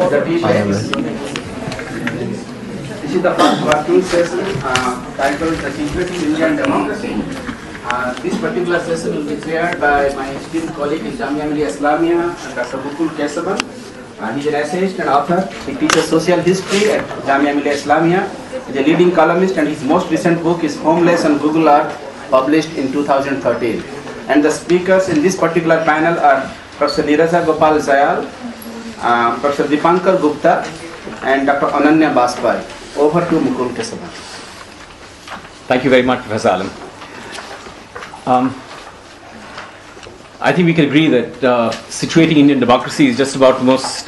This is the first working session titled The Secret in Indian Democracy. This particular session will be chaired by my esteemed colleague in Jamia Millia Islamia, Dr. Mukul Kesavan. He is an essayist and author. He teaches social history at Jamia Millia Islamia. He is a leading columnist, and his most recent book is Homeless on Google Earth, published in 2013. And the speakers in this particular panel are Professor Neeraja Gopal Jayal, Professor Dipankar Gupta, and Dr. Ananya Bajpai. Over to Mukul Kesavan. Thank you very much, Professor Alam. I think we can agree that situating Indian democracy is just about the most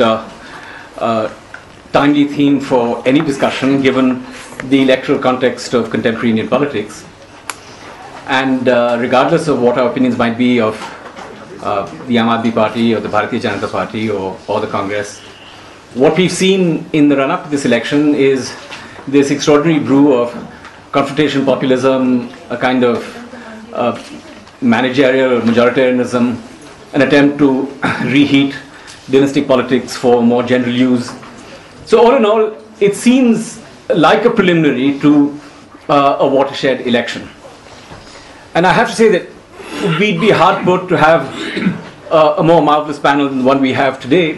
timely theme for any discussion given the electoral context of contemporary Indian politics. And regardless of what our opinions might be of the Aam Aadmi Party or the Bharatiya Janata Party or the Congress, what we've seen in the run-up to this election is this extraordinary brew of confrontation populism, a kind of managerial majoritarianism, an attempt to reheat dynastic politics for more general use. So all in all, it seems like a preliminary to a watershed election. And I have to say that we'd be hard put to have a more marvelous panel than the one we have today.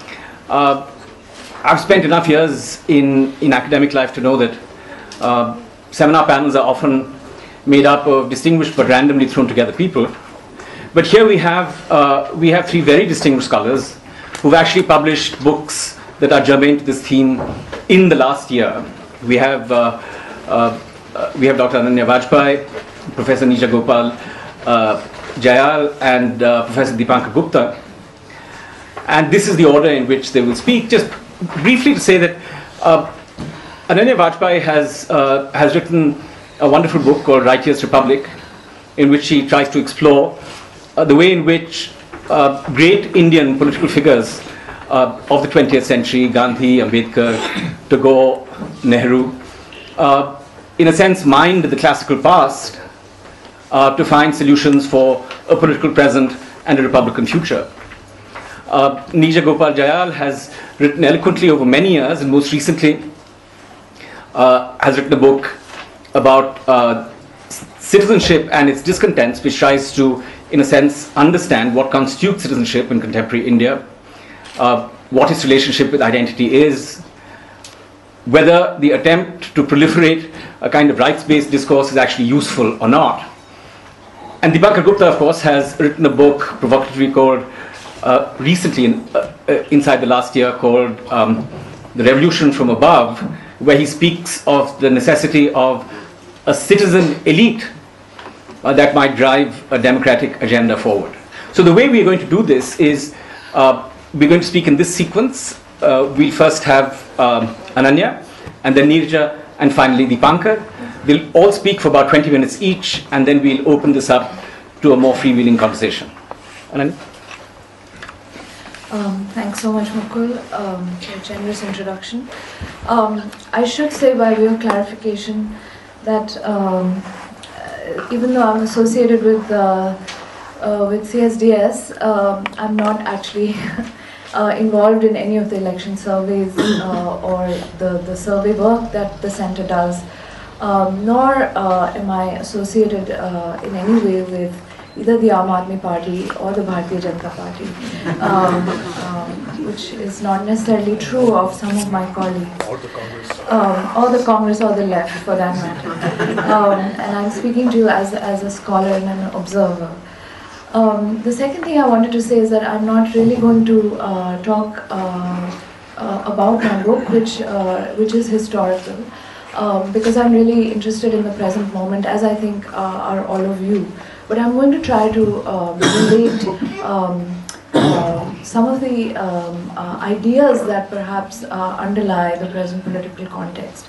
I've spent enough years in academic life to know that seminar panels are often made up of distinguished but randomly thrown together people. But here we have three very distinguished scholars who've actually published books that are germane to this theme in the last year. We have Dr. Ananya Bajpai, Professor Neeraja Gopal Jayal, and Professor Dipankar Gupta. And this is the order in which they will speak. Just briefly to say that Ananya Bajpai has written a wonderful book called Righteous Republic, in which she tries to explore the way in which great Indian political figures of the 20th century, Gandhi, Ambedkar, Tagore, Nehru, in a sense mined the classical past to find solutions for a political present and a republican future. Neeraja Gopal Jayal has written eloquently over many years, and most recently has written a book about citizenship and its discontents, which tries to, in a sense, understand what constitutes citizenship in contemporary India, what its relationship with identity is, whether the attempt to proliferate a kind of rights-based discourse is actually useful or not. And Dipankar Gupta, of course, has written a book provocatively called, recently inside the last year, called The Revolution from Above, where he speaks of the necessity of a citizen elite that might drive a democratic agenda forward. So the way we are going to do this is we're going to speak in this sequence. We'll first have Ananya, and then Neeraja, and finally Dipankar. We'll all speak for about 20 minutes each, and then we'll open this up to a more freewheeling conversation. Ananya? Thanks so much, Mukul, for a generous introduction. I should say, by way of clarification, that even though I'm associated with CSDS, I'm not actually involved in any of the election surveys or the survey work that the center does, nor am I associated in any way with either the Aam Aadmi Party or the Bharatiya Janata Party, which is not necessarily true of some of my colleagues. Or the Congress. Or the Congress or the left, for that matter. And I'm speaking to you as a scholar and an observer. The second thing I wanted to say is that I'm not really going to talk about my book, which is historical, because I'm really interested in the present moment, as I think are all of you. But I'm going to try to relate some of the ideas that perhaps underlie the present political context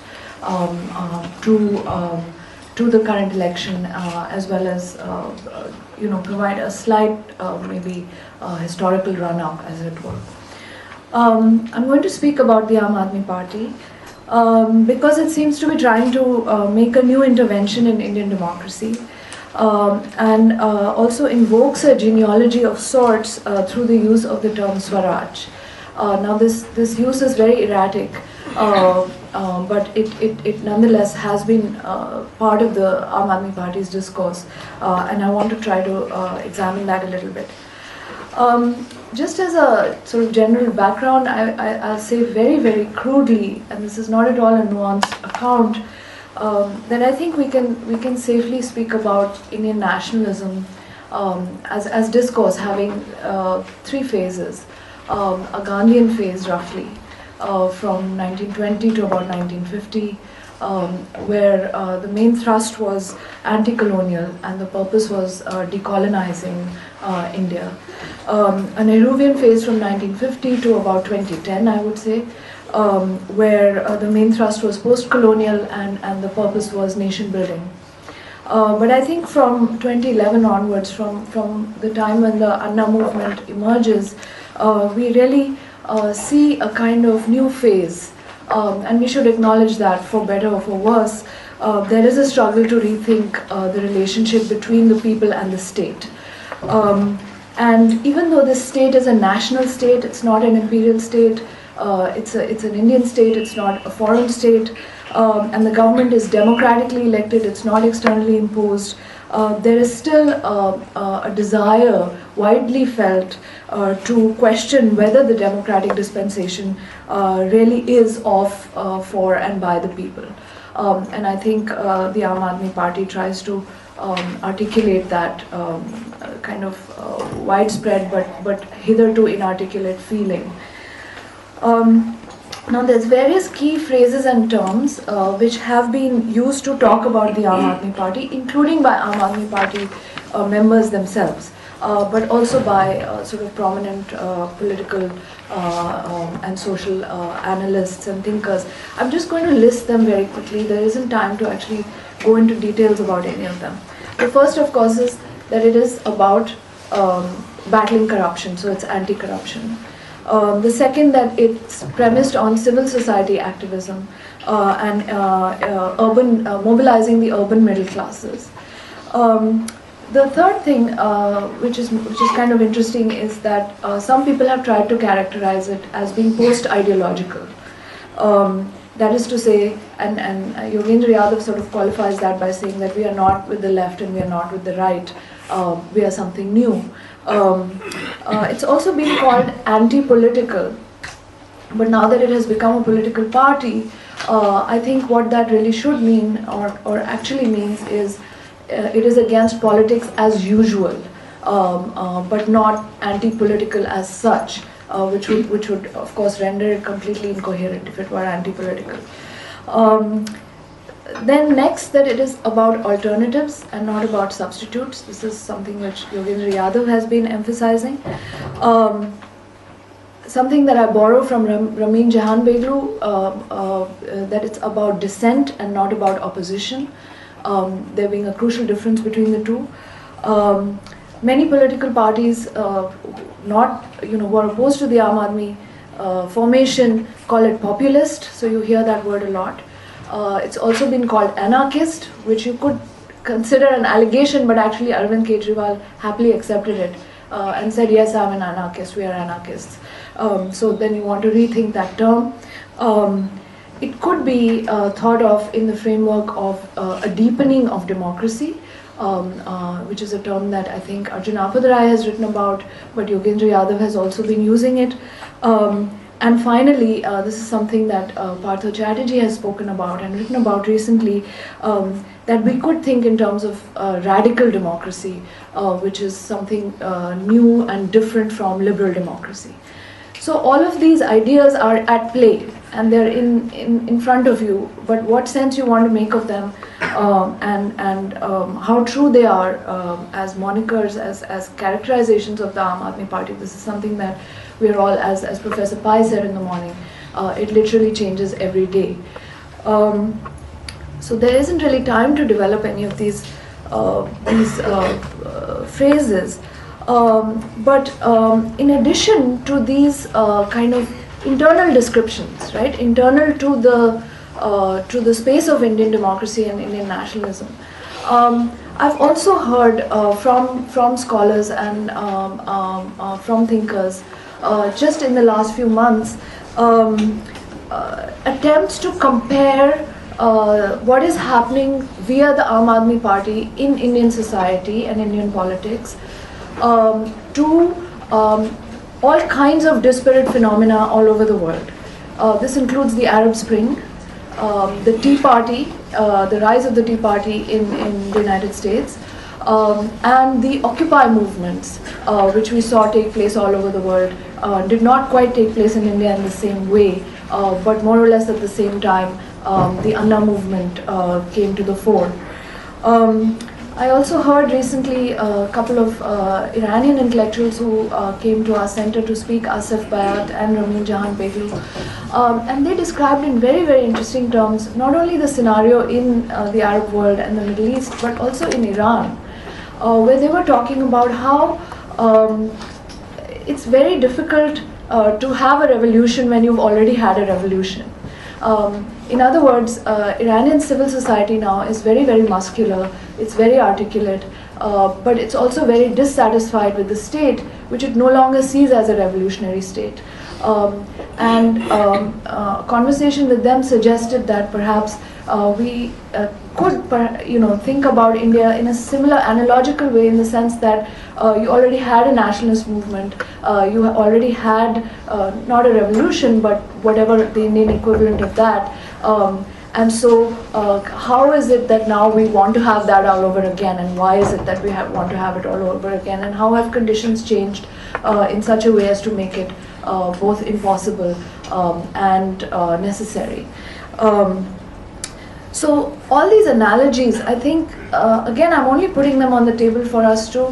to the current election, as well as provide a slight maybe historical run-up, as it were. I'm going to speak about the Aam Aadmi Party because it seems to be trying to make a new intervention in Indian democracy. And also invokes a genealogy of sorts through the use of the term Swaraj. Now this use is very erratic, but it nonetheless has been part of the Aam Aadmi Party's discourse, and I want to try to examine that a little bit. Just as a sort of general background, I'll say very, very crudely, and this is not at all a nuanced account, that I think we can safely speak about Indian nationalism as discourse having three phases. A Gandhian phase roughly, from 1920 to about 1950, where the main thrust was anti-colonial and the purpose was decolonizing India. A Nehruvian phase from 1950 to about 2010, I would say, where the main thrust was post-colonial and the purpose was nation building. But I think from 2011 onwards, from the time when the Anna movement emerges, we really see a kind of new phase, and we should acknowledge that, for better or for worse. There is a struggle to rethink the relationship between the people and the state. And even though this state is a national state, it's not an imperial state, it's an Indian state, it's not a foreign state, and the government is democratically elected, it's not externally imposed. There is still a desire, widely felt, to question whether the democratic dispensation really is of, for and by the people. And I think the Aam Aadmi Party tries to articulate that kind of widespread but hitherto inarticulate feeling. Now there's various key phrases and terms which have been used to talk about the Aam Aadmi Party, including by Aam Aadmi Party members themselves, but also by sort of prominent political and social analysts and thinkers. I'm just going to list them very quickly. There isn't time to actually go into details about any of them. The first, of course, is that it is about battling corruption, so it's anti-corruption. The second, that it's premised on civil society activism and mobilizing the urban middle classes. The third thing, which is kind of interesting, is that some people have tried to characterize it as being post-ideological. That is to say, and Yogendra Yadav sort of qualifies that by saying that we are not with the left and we are not with the right, we are something new. It's also been called anti-political, but now that it has become a political party, I think what that really should mean, or actually means, is it is against politics as usual, but not anti-political as such, which would of course render it completely incoherent if it were anti-political. Then next, that it is about alternatives and not about substitutes. This is something which Yogendra Yadav has been emphasizing. Something that I borrow from Ramin Jahanbegloo, that it's about dissent and not about opposition, there being a crucial difference between the two. Many political parties who are opposed to the Aam Aadmi formation call it populist, so you hear that word a lot. It's also been called anarchist, which you could consider an allegation, but actually Arvind Kejriwal happily accepted it and said, yes, I'm an anarchist, we are anarchists. So then you want to rethink that term. It could be thought of in the framework of a deepening of democracy, which is a term that I think Arjun Apadrai has written about, but Yogendra Yadav has also been using it. And finally, this is something that Partha Chatterjee has spoken about and written about recently, that we could think in terms of radical democracy, which is something new and different from liberal democracy. So all of these ideas are at play and they're in front of you, but what sense you want to make of them and how true they are as monikers, as characterizations of the Aam Aadmi Party. This is something that we are all, as Professor Pai said in the morning, it literally changes every day. So there isn't really time to develop any of these phrases. But in addition to these kind of internal descriptions, right, internal to the space of Indian democracy and Indian nationalism, I've also heard from scholars and from thinkers just in the last few months, attempts to compare what is happening via the Aam Aadmi Party in Indian society and Indian politics to all kinds of disparate phenomena all over the world. This includes the Arab Spring, the Tea Party, the rise of the Tea Party in the United States, and the Occupy movements, which we saw take place all over the world, did not quite take place in India in the same way, but more or less at the same time, the Anna movement came to the fore. I also heard recently a couple of Iranian intellectuals who came to our center to speak, Asif Bayat and Ramin Jahan Beglu, and they described in very, very interesting terms not only the scenario in the Arab world and the Middle East, but also in Iran, where they were talking about how it's very difficult to have a revolution when you've already had a revolution. In other words, Iranian civil society now is very, very muscular, it's very articulate, but it's also very dissatisfied with the state, which it no longer sees as a revolutionary state. Conversation with them suggested that perhaps we could think about India in a similar analogical way, in the sense that you already had a nationalist movement, you already had not a revolution, but whatever the Indian equivalent of that. And so how is it that now we want to have that all over again, and why is it that we want to have it all over again, and how have conditions changed in such a way as to make it both impossible and necessary. So all these analogies, I think, again, I'm only putting them on the table for us to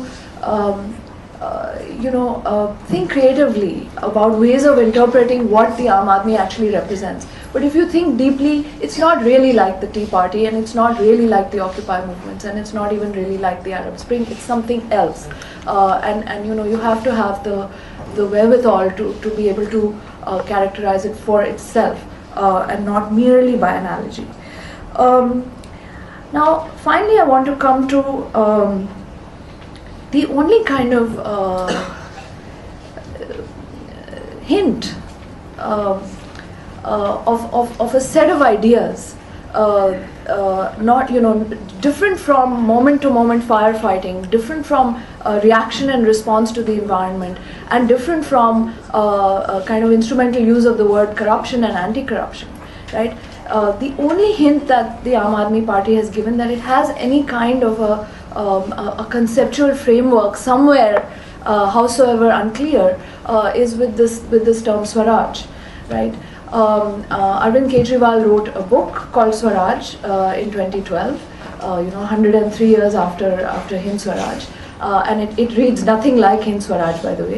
think creatively about ways of interpreting what the Aam Aadmi actually represents. But if you think deeply, it's not really like the Tea Party, and it's not really like the Occupy movements, and it's not even really like the Arab Spring. It's something else, and you have to have the wherewithal to be able to characterize it for itself, and not merely by analogy. Now, finally, I want to come to the only kind of hint of a set of ideas, not different from moment-to-moment firefighting, different from reaction and response to the environment, and different from kind of instrumental use of the word corruption and anti-corruption, right? The only hint that the Aam Aadmi Party has given that it has any kind of a conceptual framework somewhere, howsoever unclear, is with this term Swaraj, right? Arvind Kejriwal wrote a book called Swaraj in 2012, 103 years after Hind Swaraj, and it reads nothing like Hind Swaraj, by the way.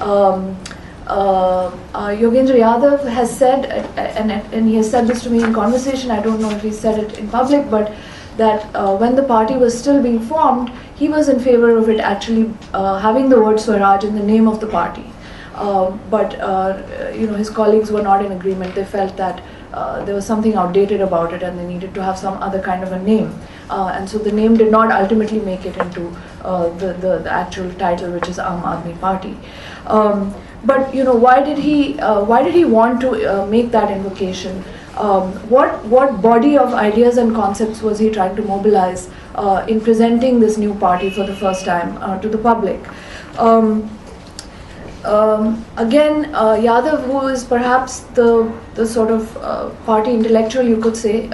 Yogendra Yadav has said, and he has said this to me in conversation, I don't know if he said it in public, but that when the party was still being formed, he was in favor of it actually having the word Swaraj in the name of the party. But his colleagues were not in agreement. They felt that there was something outdated about it, and they needed to have some other kind of a name. And so the name did not ultimately make it into the actual title, which is Aam Aadmi Party. But why did he want to make that invocation? What body of ideas and concepts was he trying to mobilize in presenting this new party for the first time to the public? Again, Yadav, who is perhaps the sort of party intellectual, you could say,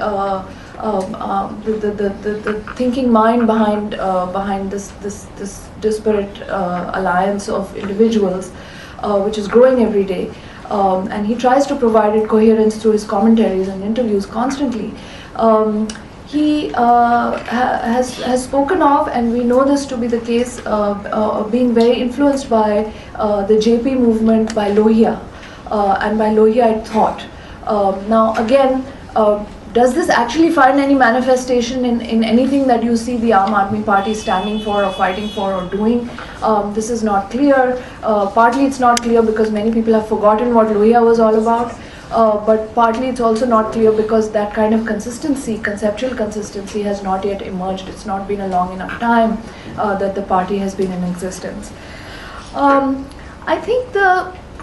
the thinking mind behind this disparate alliance of individuals, which is growing every day, and he tries to provide it coherence through his commentaries and interviews constantly. He has spoken of, and we know this to be the case, of being very influenced by the JP movement, by Lohia, and by Lohiite thought. Now again, does this actually find any manifestation in anything that you see the Aam Aadmi Party standing for or fighting for or doing? This is not clear. Partly it's not clear because many people have forgotten what Lohia was all about. But partly it's also not clear because that kind of consistency, conceptual consistency, has not yet emerged. It's not been a long enough time that the party has been in existence. I think the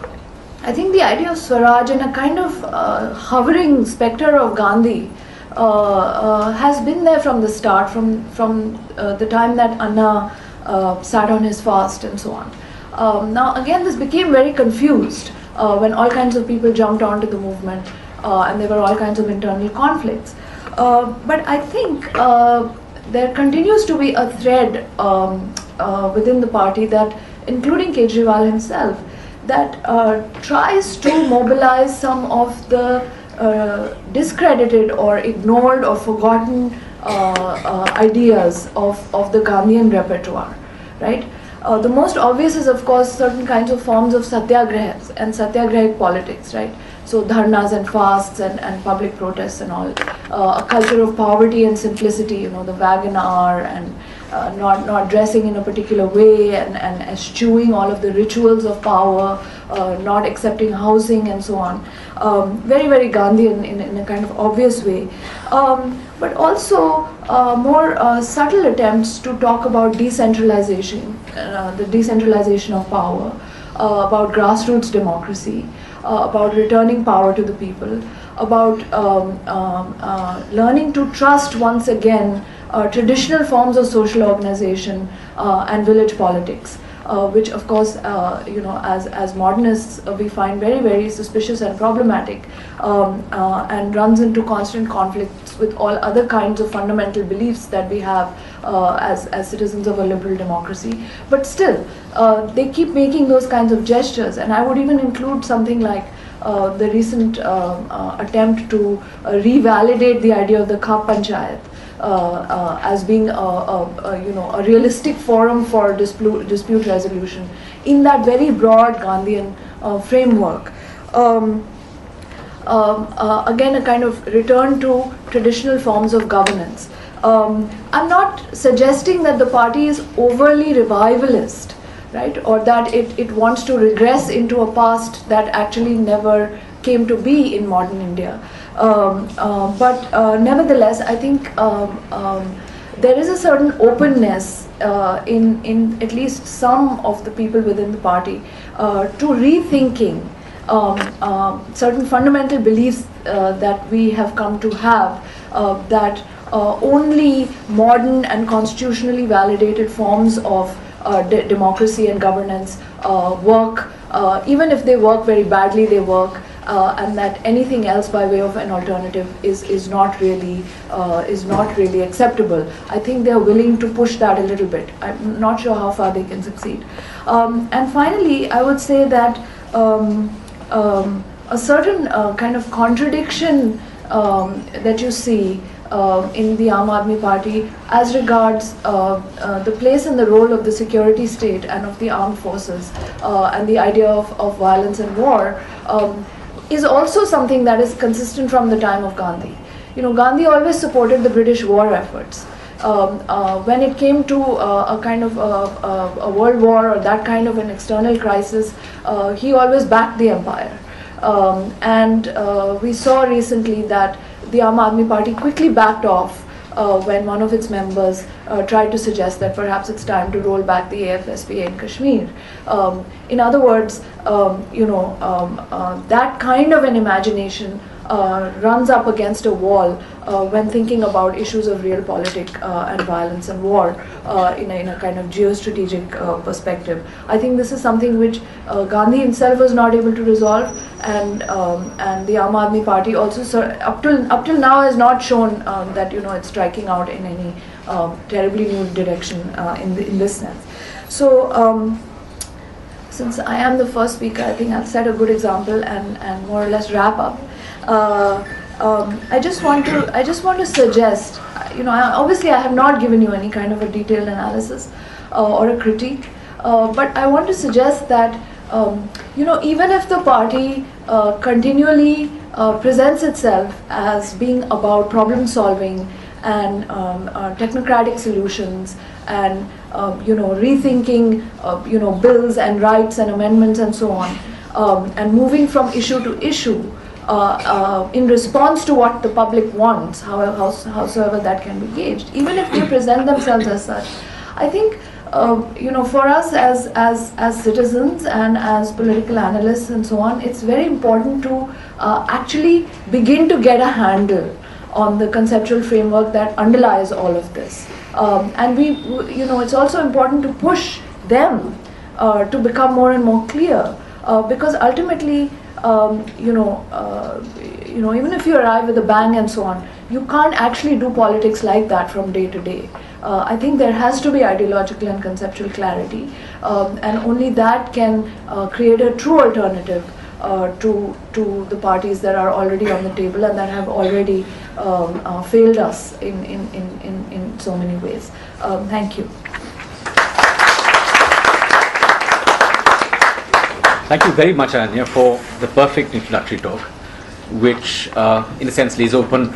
I think the idea of Swaraj and a kind of hovering spectre of Gandhi has been there from the start, from the time that Anna sat on his fast and so on. Now again, this became very confused when all kinds of people jumped onto the movement and there were all kinds of internal conflicts. But I think there continues to be a thread within the party that, including Kejriwal himself, that tries to mobilize some of the discredited or ignored or forgotten ideas of the Gandhian repertoire, right? The most obvious is, of course, certain kinds of forms of satyagrahas and satyagrahic politics, right? So dharnas and fasts and public protests and all. A culture of poverty and simplicity, you know, the Wagoner and not dressing in a particular way and eschewing all of the rituals of power, not accepting housing and so on. Very, very Gandhian in a kind of obvious way. But also more subtle attempts to talk about decentralization, the decentralization of power, about grassroots democracy, about returning power to the people, about learning to trust once again traditional forms of social organization and village politics, which of course, you know, as modernists, we find very, very suspicious and problematic, and runs into constant conflicts with all other kinds of fundamental beliefs that we have as citizens of a liberal democracy. But still, they keep making those kinds of gestures, and I would even include something like the recent attempt to revalidate the idea of the Khap Panchayat as being you know, a realistic forum for dispute resolution in that very broad Gandhian framework. Again, a kind of return to traditional forms of governance. I'm not suggesting that the party is overly revivalist, right, or that it wants to regress into a past that actually never came to be in modern India. But nevertheless, I think there is a certain openness in at least some of the people within the party to rethinking certain fundamental beliefs that we have come to have, that only modern and constitutionally validated forms of democracy and governance work. Even if they work very badly, they work. And that anything else by way of an alternative is not really acceptable. I think they are willing to push that a little bit. I'm not sure how far they can succeed. And finally, I would say that a certain kind of contradiction that you see in the Aam Aadmi Party as regards the place and the role of the security state and of the armed forces and the idea of violence and war is also something that is consistent from the time of Gandhi. You know, Gandhi always supported the British war efforts. When it came to a kind of a world war or that kind of an external crisis, he always backed the empire. And we saw recently that the Aam Aadmi Party quickly backed off when one of its members tried to suggest that perhaps it's time to roll back the AFSPA in Kashmir. In other words, you know, that kind of an imagination runs up against a wall when thinking about issues of realpolitik and violence and war in a kind of geostrategic perspective. I think this is something which Gandhi himself was not able to resolve, and the Aam Aadmi Party also up till now has not shown that, you know, it's striking out in any terribly new direction in this sense. So since I am the first speaker, I think I'll set a good example and more or less wrap up. I just want to suggest, you know, obviously I have not given you any kind of a detailed analysis or a critique, but I want to suggest that, you know, even if the party continually presents itself as being about problem solving and technocratic solutions and you know, rethinking you know, bills and rights and amendments and so on, and moving from issue to issue in response to what the public wants, howsoever that can be gauged, even if they present themselves as such, I think for us as citizens and as political analysts and so on, it's very important to actually begin to get a handle on the conceptual framework that underlies all of this. And it's also important to push them to become more and more clear, because ultimately, even if you arrive with a bang and so on, you can't actually do politics like that from day to day. I think there has to be ideological and conceptual clarity, and only that can create a true alternative to the parties that are already on the table and that have already failed us in so many ways. Thank you. Thank you very much, Ananya, for the perfect introductory talk, which, in a sense, lays open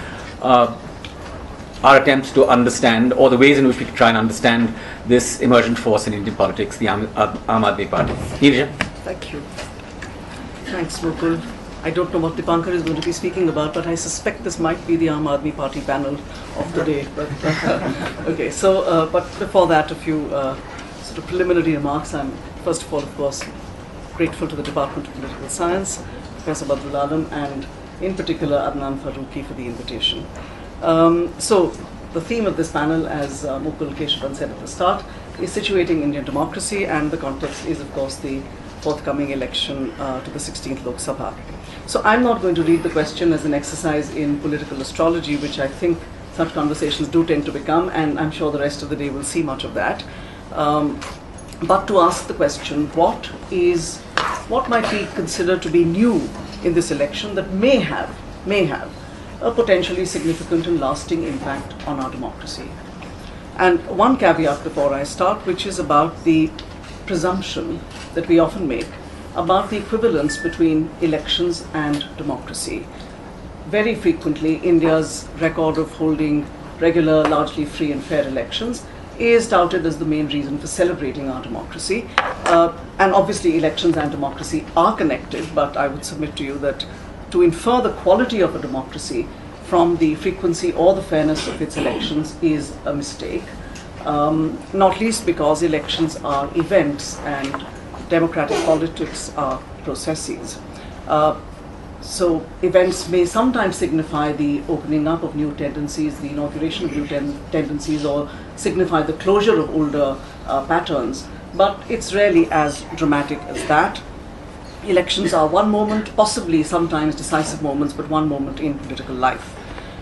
our attempts to understand, or the ways in which we can try and understand this emergent force in Indian politics, the Aam Aadmi Party. Neerja? Thank you. Thanks, Mukul. I don't know what Dipankar is going to be speaking about, but I suspect this might be the Aam Aadmi Party panel of the day. But, okay, so, but before that, a few sort of preliminary remarks. I'm, first of all, of course, grateful to the Department of Political Science, Professor Badrul Alam, and in particular Adnan Farooqi for the invitation. So the theme of this panel, as Mukul Keshavan said at the start, is situating Indian democracy, and the context is, of course, the forthcoming election to the 16th Lok Sabha. So I'm not going to read the question as an exercise in political astrology, which I think such conversations do tend to become, and I'm sure the rest of the day will see much of that. But to ask the question, what might be considered to be new in this election that may have a potentially significant and lasting impact on our democracy. And one caveat before I start, which is about the presumption that we often make about the equivalence between elections and democracy. Very frequently, India's record of holding regular, largely free and fair elections is touted as the main reason for celebrating our democracy. And obviously, elections and democracy are connected, but I would submit to you that to infer the quality of a democracy from the frequency or the fairness of its elections is a mistake, not least because elections are events and democratic politics are processes. So events may sometimes signify the opening up of new tendencies, the inauguration of new tendencies, or signify the closure of older patterns, but it's rarely as dramatic as that. Elections are one moment, possibly sometimes decisive moments, but one moment in political life.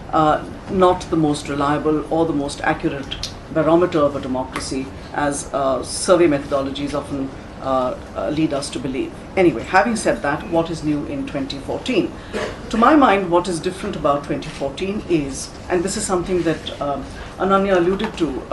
Not the most reliable or the most accurate barometer of a democracy, as survey methodologies often lead us to believe. Anyway, having said that, what is new in 2014? To my mind, what is different about 2014 is, and this is something that Ananya alluded to,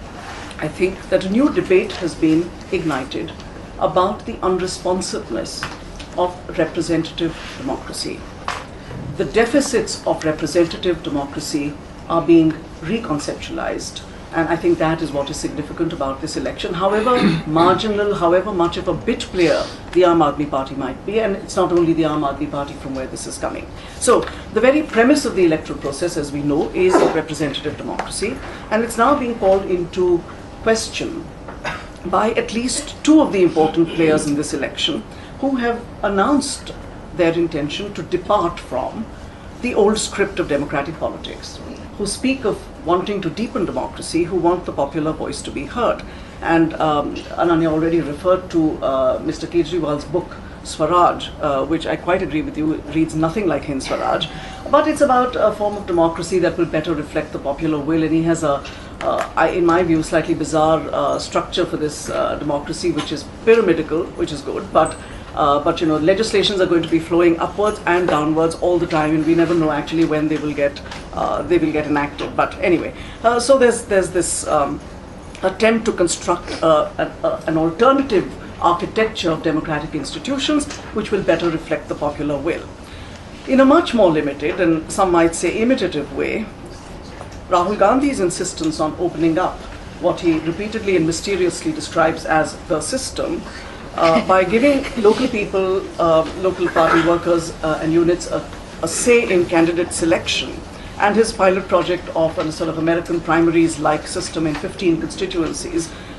I think that a new debate has been ignited about the unresponsiveness of representative democracy. The deficits of representative democracy are being reconceptualized, and I think that is what is significant about this election. However marginal, however much of a bit player the Aam Aadmi Party might be, and it's not only the Aam Aadmi Party from where this is coming. So the very premise of the electoral process, as we know, is representative democracy, and it's now being called into question by at least two of the important players in this election who have announced their intention to depart from the old script of democratic politics, who speak of wanting to deepen democracy, who want the popular voice to be heard. And Ananya already referred to Mr. Kejriwal's book, Swaraj, which I quite agree with you, reads nothing like Hind Swaraj, but it's about a form of democracy that will better reflect the popular will, and he has a, in my view, slightly bizarre structure for this democracy, which is pyramidal, which is good, but you know, legislations are going to be flowing upwards and downwards all the time, and we never know actually when they will get enacted. But anyway, so there's this attempt to construct an alternative architecture of democratic institutions which will better reflect the popular will. In a much more limited and some might say imitative way, Rahul Gandhi's insistence on opening up what he repeatedly and mysteriously describes as the system, by giving local people, local party workers and units a say in candidate selection, and his pilot project of a sort of American primaries-like system in 15 constituencies,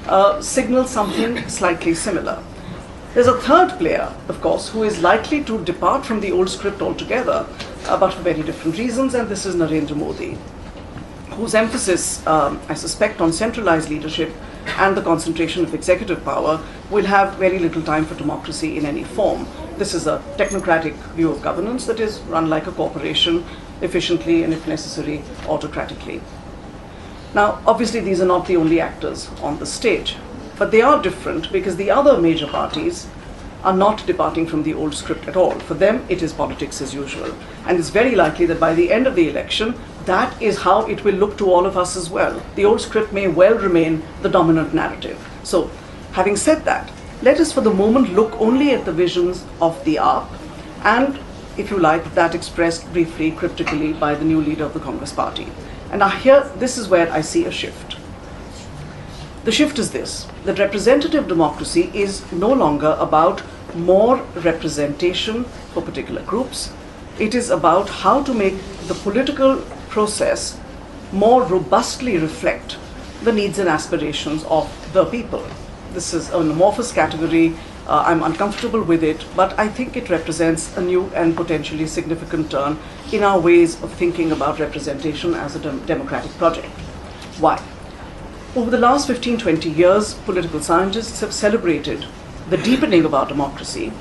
signals something slightly similar. There's a third player, of course, who is likely to depart from the old script altogether, but for very different reasons, and this is Narendra Modi, whose emphasis, I suspect, on centralized leadership and the concentration of executive power will have very little time for democracy in any form. This is a technocratic view of governance that is run like a corporation, efficiently and, if necessary, autocratically. Now, obviously, these are not the only actors on the stage, but they are different because the other major parties are not departing from the old script at all. For them, it is politics as usual. And it's very likely that by the end of the election, that is how it will look to all of us as well. The old script may well remain the dominant narrative. So, having said that, let us for the moment look only at the visions of the AAP and, if you like, that expressed briefly, cryptically by the new leader of the Congress party. And now here, this is where I see a shift. The shift is this, that representative democracy is no longer about more representation for particular groups. It is about how to make the political process more robustly reflect the needs and aspirations of the people. This is an amorphous category. I'm uncomfortable with it, but I think it represents a new and potentially significant turn in our ways of thinking about representation as a democratic project. Why? Over the last 15-20 years, political scientists have celebrated the deepening of our democracy,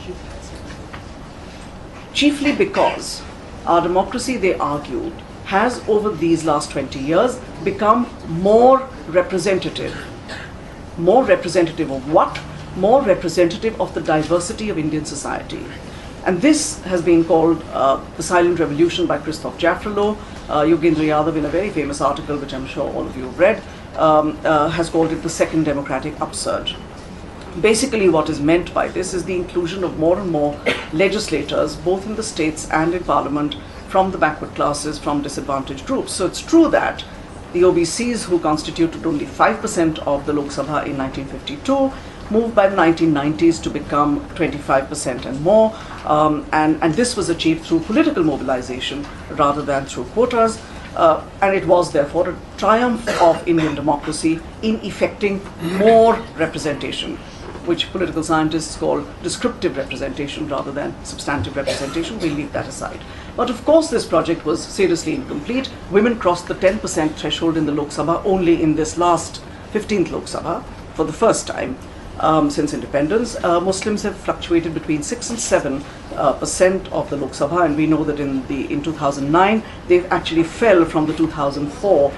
chiefly because our democracy, they argued, has over these last 20 years become more representative. More representative of what? More representative of the diversity of Indian society. And this has been called the Silent Revolution by Christoph Jaffrelot. Yogendra Yadav, in a very famous article, which I'm sure all of you have read, has called it the second democratic upsurge. Basically, what is meant by this is the inclusion of more and more legislators, both in the states and in parliament, from the backward classes, from disadvantaged groups. So it's true that the OBCs, who constituted only 5% of the Lok Sabha in 1952, moved by the 1990s to become 25% and more, and this was achieved through political mobilization rather than through quotas. And it was therefore a triumph of Indian democracy in effecting more representation, which political scientists call descriptive representation rather than substantive representation. We'll leave that aside. But of course, this project was seriously incomplete. Women crossed the 10% threshold in the Lok Sabha only in this last 15th Lok Sabha for the first time since independence. Muslims have fluctuated between 6 and 7% of the Lok Sabha, and we know that in 2009 they actually fell from the 2004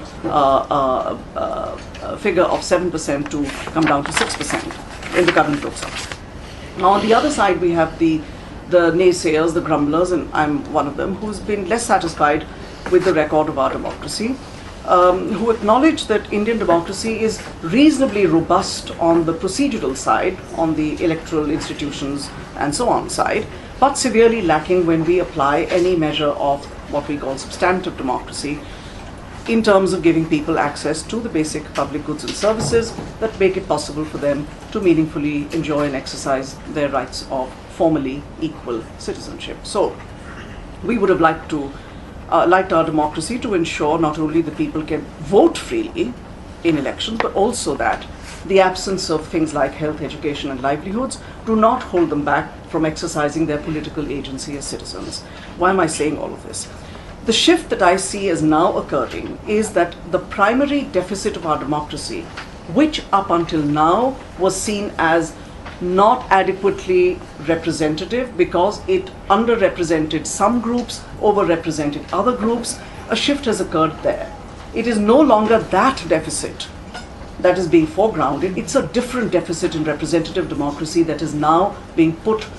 figure of 7% to come down to 6% in the current Lok Sabha. Now, on the other side, we have the naysayers, the grumblers, and I'm one of them, who's been less satisfied with the record of our democracy, who acknowledge that Indian democracy is reasonably robust on the procedural side, on the electoral institutions and so on side, but severely lacking when we apply any measure of what we call substantive democracy in terms of giving people access to the basic public goods and services that make it possible for them to meaningfully enjoy and exercise their rights of formally equal citizenship. So we would have liked our democracy to ensure not only that people can vote freely in elections, but also that the absence of things like health, education, and livelihoods do not hold them back from exercising their political agency as citizens. Why am I saying all of this? The shift that I see as now occurring is that the primary deficit of our democracy, which up until now was seen as not adequately representative because it underrepresented some groups, overrepresented other groups, a shift has occurred there. It is no longer that deficit that is being foregrounded. It's a different deficit in representative democracy that is now being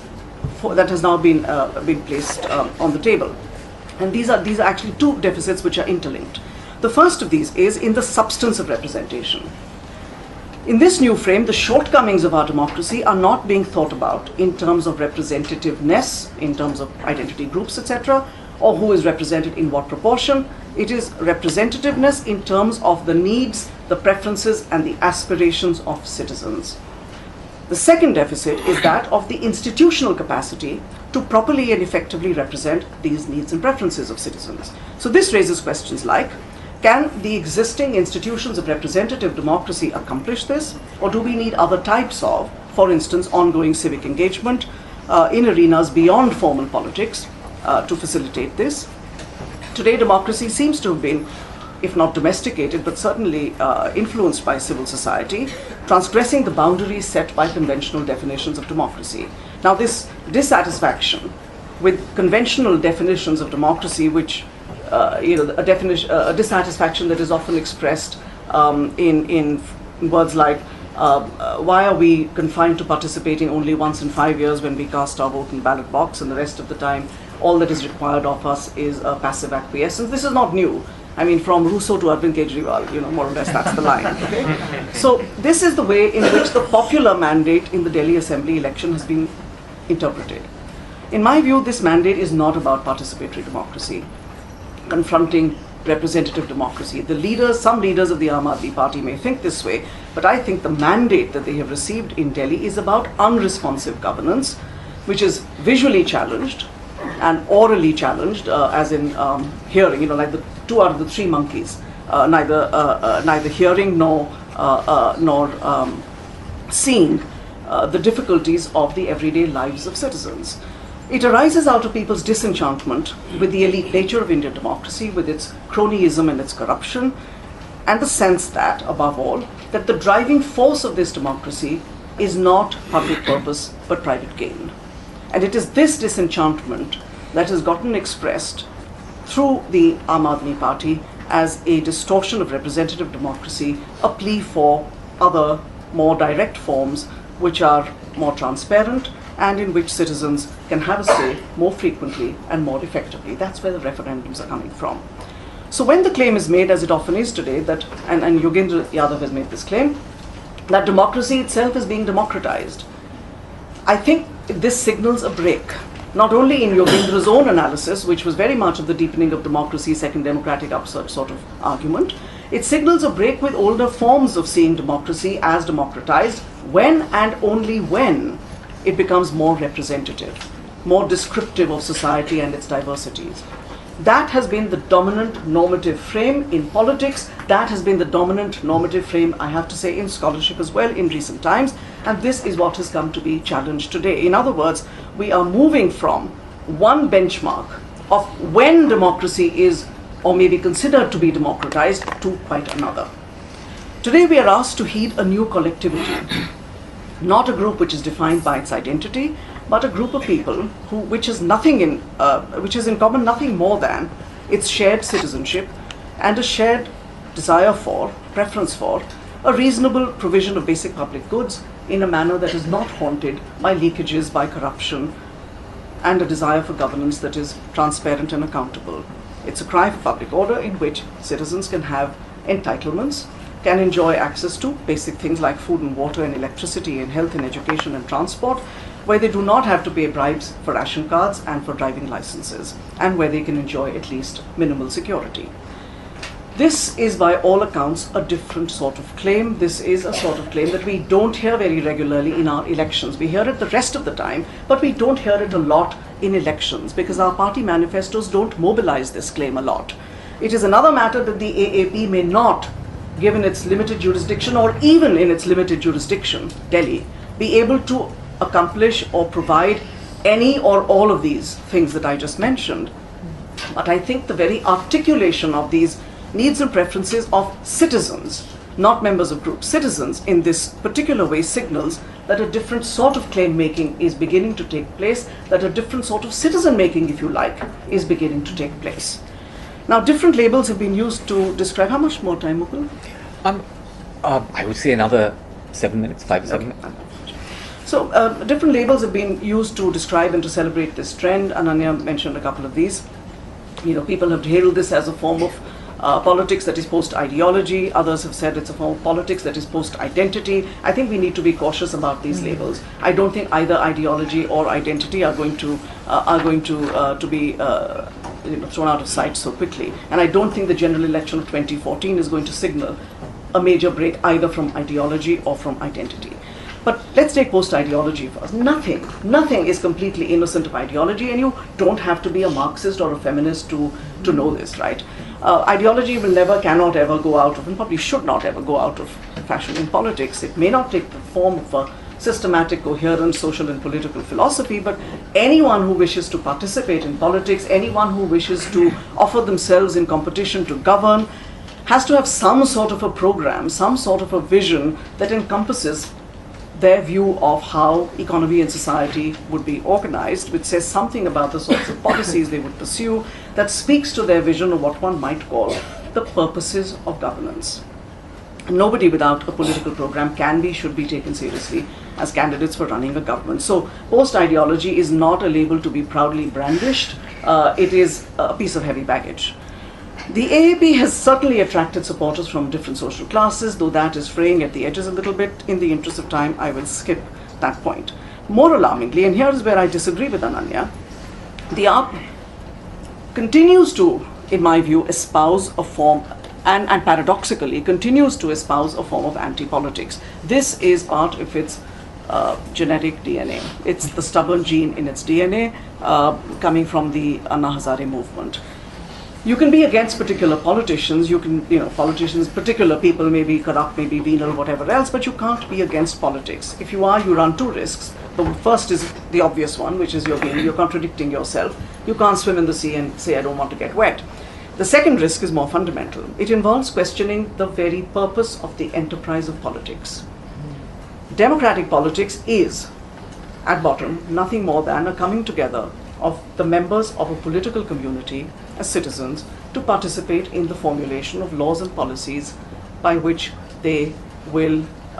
been placed on the table. And these are actually two deficits which are interlinked. The first of these is in the substance of representation. In this new frame, the shortcomings of our democracy are not being thought about in terms of representativeness, in terms of identity groups, etc., or who is represented in what proportion. It is representativeness in terms of the needs, the preferences, and the aspirations of citizens. The second deficit is that of the institutional capacity to properly and effectively represent these needs and preferences of citizens. So this raises questions like, Can the existing institutions of representative democracy accomplish this, or do we need other types of, for instance, ongoing civic engagement in arenas beyond formal politics to facilitate this? Today, democracy seems to have been, if not domesticated, but certainly influenced by civil society, transgressing the boundaries set by conventional definitions of democracy. Now, this dissatisfaction with conventional definitions of democracy, which a dissatisfaction that is often expressed in words like, why are we confined to participating only once in 5 years when we cast our vote in the ballot box, and the rest of the time all that is required of us is a passive acquiescence? This is not new. I mean, from Rousseau to Arvind Kejriwal, more or less that's the line. Okay? So this is the way in which the popular mandate in the Delhi Assembly election has been interpreted. In my view, this mandate is not about participatory democracy, confronting representative democracy. Some leaders of the Aam Aadmi Party may think this way, but I think the mandate that they have received in Delhi is about unresponsive governance, which is visually challenged and orally challenged, as in hearing, like the 2 out of the 3 monkeys, neither hearing nor seeing the difficulties of the everyday lives of citizens. It arises out of people's disenchantment with the elite nature of Indian democracy, with its cronyism and its corruption, and the sense that, above all, that the driving force of this democracy is not public purpose but private gain. And it is this disenchantment that has gotten expressed through the Aam Aadmi Party as a distortion of representative democracy, a plea for other, more direct forms which are more transparent and in which citizens can have a say more frequently and more effectively. That's where the referendums are coming from. So when the claim is made, as it often is today, that, and Yogendra Yadav has made this claim, that democracy itself is being democratized, I think this signals a break, not only in Yogendra's own analysis, which was very much of the deepening of democracy, second democratic upsurge sort of argument. It signals a break with older forms of seeing democracy as democratized when and only when it becomes more representative, more descriptive of society and its diversities. That has been the dominant normative frame in politics. That has been the dominant normative frame, I have to say, in scholarship as well in recent times. And this is what has come to be challenged today. In other words, we are moving from one benchmark of when democracy is or may be considered to be democratized to quite another. Today we are asked to heed a new collectivity, not a group which is defined by its identity, but a group of people which has in common nothing more than its shared citizenship and a shared desire for, preference for, a reasonable provision of basic public goods in a manner that is not haunted by leakages, by corruption, and a desire for governance that is transparent and accountable. It's a cry for public order in which citizens can have entitlements, can enjoy access to basic things like food and water and electricity and health and education and transport, where they do not have to pay bribes for ration cards and for driving licenses, and where they can enjoy at least minimal security. This is by all accounts a different sort of claim. This is a sort of claim that we don't hear very regularly in our elections. We hear it the rest of the time, but we don't hear it a lot in elections because our party manifestos don't mobilize this claim a lot. It is another matter that the AAP may not, given its limited jurisdiction or even in its limited jurisdiction, Delhi, be able to accomplish or provide any or all of these things that I just mentioned. But I think the very articulation of these needs and preferences of citizens, not members of groups, citizens in this particular way signals that a different sort of claim making is beginning to take place, that a different sort of citizen making, if you like, is beginning to take place. Now, different labels have been used to describe. How much more time, Mukul? I would say another 7 minutes, 5 to 7 minutes. So different labels have been used to describe and to celebrate this trend. Ananya mentioned a couple of these. People have hailed this as a form of politics that is post-ideology. Others have said it's a form of politics that is post-identity. I think we need to be cautious about these labels. I don't think either ideology or identity are going to be thrown out of sight so quickly. And I don't think the general election of 2014 is going to signal a major break either from ideology or from identity. But let's take post-ideology first. Nothing is completely innocent of ideology, and you don't have to be a Marxist or a feminist to know this, right? Ideology will never, cannot ever go out of, and probably should not ever go out of fashion in politics. It may not take the form of a systematic, coherent social and political philosophy, but anyone who wishes to participate in politics, anyone who wishes to offer themselves in competition to govern, has to have some sort of a program, some sort of a vision that encompasses their view of how economy and society would be organized, which says something about the sorts of policies they would pursue, that speaks to their vision of what one might call the purposes of governance. Nobody without a political program can be, should be taken seriously as candidates for running a government. So post-ideology is not a label to be proudly brandished. It is a piece of heavy baggage. The AAP has certainly attracted supporters from different social classes, though that is fraying at the edges a little bit. In the interest of time, I will skip that point. More alarmingly, and here is where I disagree with Ananya, the AAP continues to, in my view, espouse a form, and paradoxically continues to espouse a form of anti-politics. This is part of its genetic DNA. It's the stubborn gene in its DNA coming from the Anna Hazare movement. You can be against particular politicians, politicians, particular people may be corrupt, may be venal, whatever else, but you can't be against politics. If you are, you run two risks. The first is the obvious one, which is you're contradicting yourself. You can't swim in the sea and say, I don't want to get wet. The second risk is more fundamental. It involves questioning the very purpose of the enterprise of politics. Democratic politics is, at bottom, nothing more than a coming together of the members of a political community as citizens to participate in the formulation of laws and policies by which they will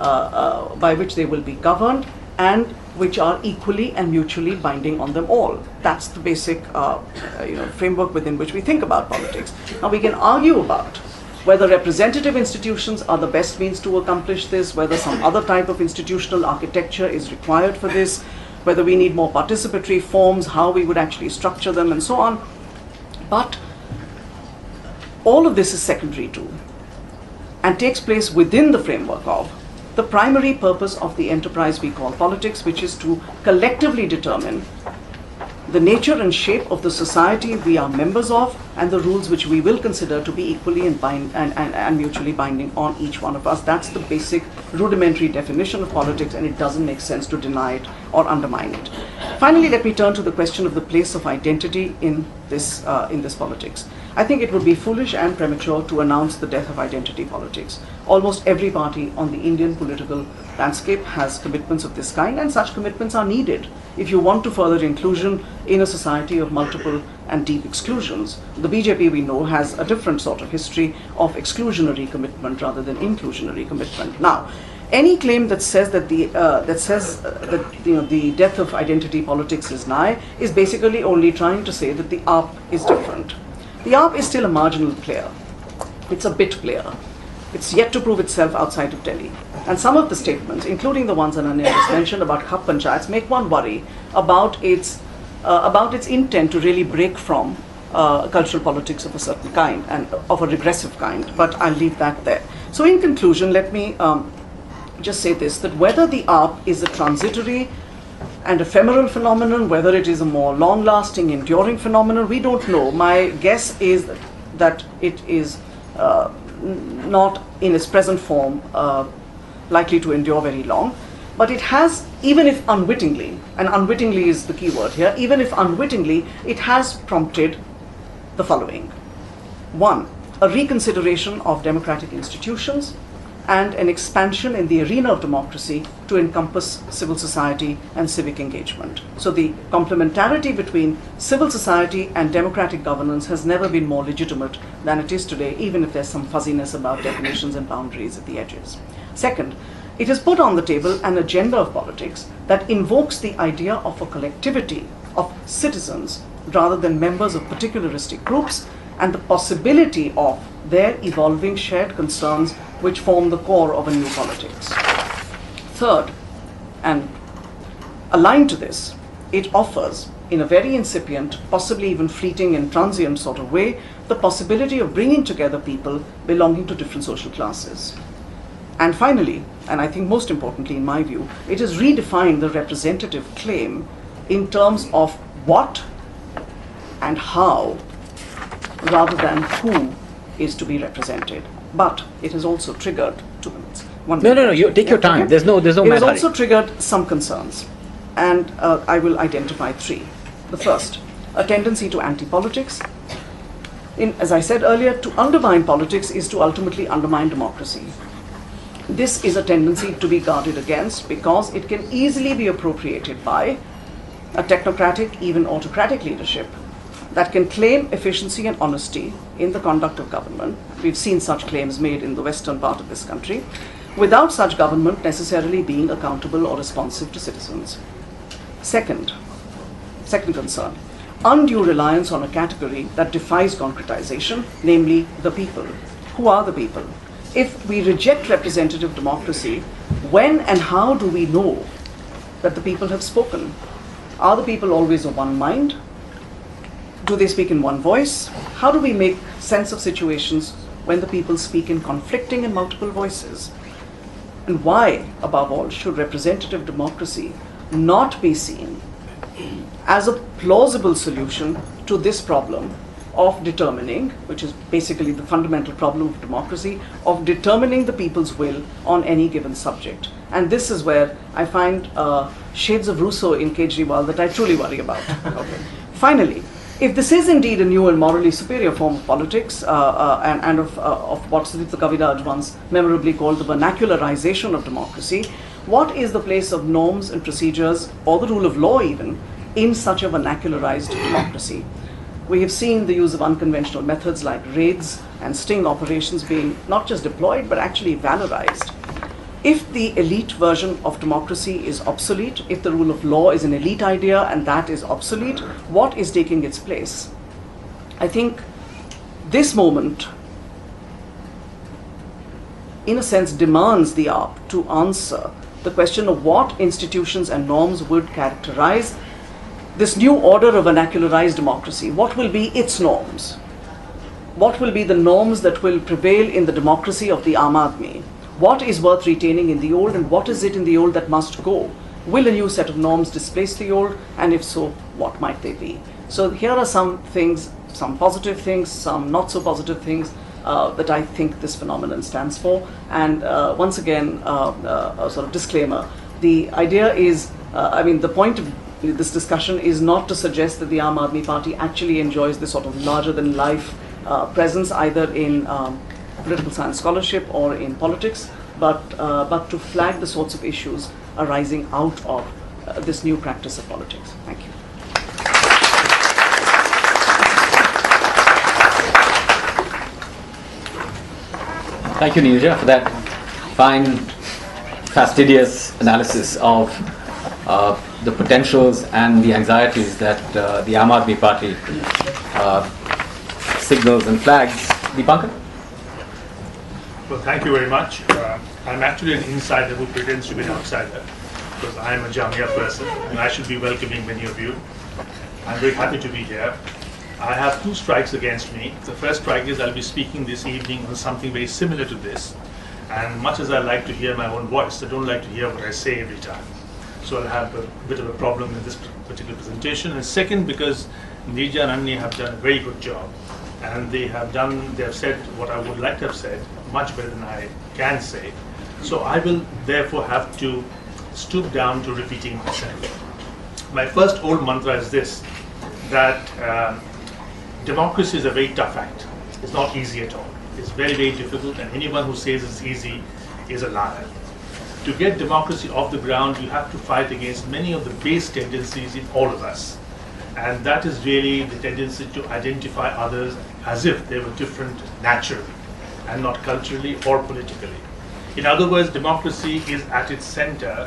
be governed and which are equally and mutually binding on them all. That's the basic framework within which we think about politics. Now we can argue about whether representative institutions are the best means to accomplish this, whether some other type of institutional architecture is required for this, whether we need more participatory forms, how we would actually structure them, and so on. But all of this is secondary to and takes place within the framework of the primary purpose of the enterprise we call politics, which is to collectively determine the nature and shape of the society we are members of and the rules which we will consider to be equally and mutually binding on each one of us. That's the basic rudimentary definition of politics, and it doesn't make sense to deny it or undermine it. Finally, let me turn to the question of the place of identity in this politics. I think it would be foolish and premature to announce the death of identity politics. Almost every party on the Indian political landscape has commitments of this kind, and such commitments are needed if you want to further inclusion in a society of multiple and deep exclusions. The BJP, we know, has a different sort of history of exclusionary commitment rather than inclusionary commitment. Now, any claim that says that the death of identity politics is nigh is basically only trying to say that the AAP is different. The AAP is still a marginal player. It's a bit player. It's yet to prove itself outside of Delhi. And some of the statements, including the ones Ananya just mentioned about Khap Panchayats, make one worry about its intent to really break from cultural politics of a certain kind and of a regressive kind. But I'll leave that there. So in conclusion, let me just say this, that whether the AAP is a transitory and ephemeral phenomenon, whether it is a more long-lasting, enduring phenomenon, we don't know. My guess is that it is not in its present form likely to endure very long. But it has, even if unwittingly, and unwittingly is the key word here, even if unwittingly, it has prompted the following. One, a reconsideration of democratic institutions and an expansion in the arena of democracy to encompass civil society and civic engagement. So the complementarity between civil society and democratic governance has never been more legitimate than it is today, even if there's some fuzziness about definitions and boundaries at the edges. Second, it has put on the table an agenda of politics that invokes the idea of a collectivity of citizens rather than members of particularistic groups, and the possibility of their evolving shared concerns which form the core of a new politics. Third, and aligned to this, it offers, in a very incipient, possibly even fleeting and transient sort of way, the possibility of bringing together people belonging to different social classes. And finally, and I think most importantly in my view, it has redefined the representative claim in terms of what and how rather than who is to be represented. But it has also triggered 2 minutes. No, you take your time. Okay. There's no It has mad hurry. also triggered some concerns, and I will identify 3. The first, a tendency to anti-politics. As I said earlier, to undermine politics is to ultimately undermine democracy. This is a tendency to be guarded against because it can easily be appropriated by a technocratic, even autocratic leadership that can claim efficiency and honesty in the conduct of government. We've seen such claims made in the western part of this country, without such government necessarily being accountable or responsive to citizens. Second concern, undue reliance on a category that defies concretization, namely the people. Who are the people? If we reject representative democracy, when and how do we know that the people have spoken? Are the people always of one mind? Do they speak in one voice? How do we make sense of situations when the people speak in conflicting and multiple voices? And why, above all, should representative democracy not be seen as a plausible solution to this problem of determining, which is basically the fundamental problem of democracy, of determining the people's will on any given subject? And this is where I find shades of Rousseau in Kejriwal that I truly worry about. Okay. Finally, if this is indeed a new and morally superior form of politics, and of what Sudipta Kaviraj once memorably called the vernacularization of democracy, what is the place of norms and procedures, or the rule of law even, in such a vernacularized democracy? We have seen the use of unconventional methods like raids and sting operations being not just deployed, but actually valorized. If the elite version of democracy is obsolete, if the rule of law is an elite idea and that is obsolete, what is taking its place? I think this moment, in a sense, demands the AAP to answer the question of what institutions and norms would characterize this new order of vernacularized democracy. What will be its norms? What will be the norms that will prevail in the democracy of the Aam Aadmi? What is worth retaining in the old, and what is it in the old that must go? Will a new set of norms displace the old, and if so, what might they be? So here are some things, some positive things, some not so positive things that I think this phenomenon stands for. And once again, a sort of disclaimer, the idea is, the point of this discussion is not to suggest that the Aam Aadmi Party actually enjoys this sort of larger-than-life presence either in political science scholarship or in politics, but to flag the sorts of issues arising out of this new practice of politics. Thank you. Thank you, Neerja, for that fine, fastidious analysis of the potentials and the anxieties that the Aam Aadmi Party signals and flags. Deepankar? Well, thank you very much. I'm actually an insider who pretends to be an outsider because I'm a Jamia person and I should be welcoming many of you. I'm very happy to be here. I have 2 strikes against me. The first strike is I'll be speaking this evening on something very similar to this. And much as I like to hear my own voice, I don't like to hear what I say every time. So I'll have a bit of a problem in this particular presentation. And second, because Neerja and Annie have done a very good job. And they have said what I would like to have said much better than I can say. So I will therefore have to stoop down to repeating myself. My first old mantra is this, that democracy is a very tough act. It's not easy at all. It's very, very difficult, and anyone who says it's easy is a liar. To get democracy off the ground, you have to fight against many of the base tendencies in all of us. And that is really the tendency to identify others as if they were different naturally and not culturally or politically. In other words, democracy is at its center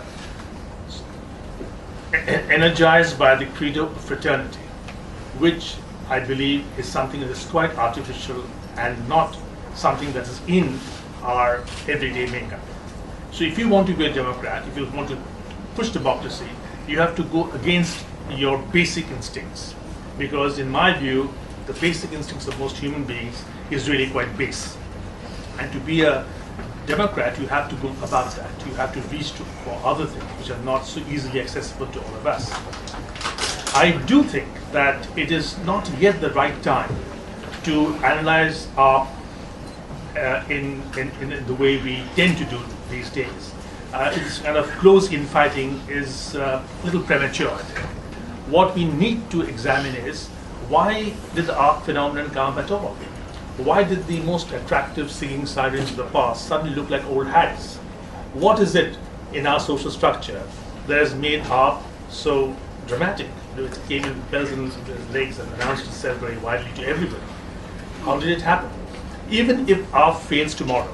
energized by the credo of fraternity, which I believe is something that is quite artificial and not something that is in our everyday makeup. So if you want to be a Democrat, if you want to push democracy, you have to go against your basic instincts, because in my view, the basic instincts of most human beings is really quite base. And to be a Democrat, you have to go above that. You have to reach for other things which are not so easily accessible to all of us. I do think that it is not yet the right time to analyze our in the way we tend to do these days. This kind of close infighting is a little premature. What we need to examine is, why did the ARC phenomenon come at all? Why did the most attractive singing sirens of the past suddenly look like old hags? What is it in our social structure that has made ARC so dramatic? It came in bells and legs and announced itself very widely to everybody. How did it happen? Even if ARC fails tomorrow,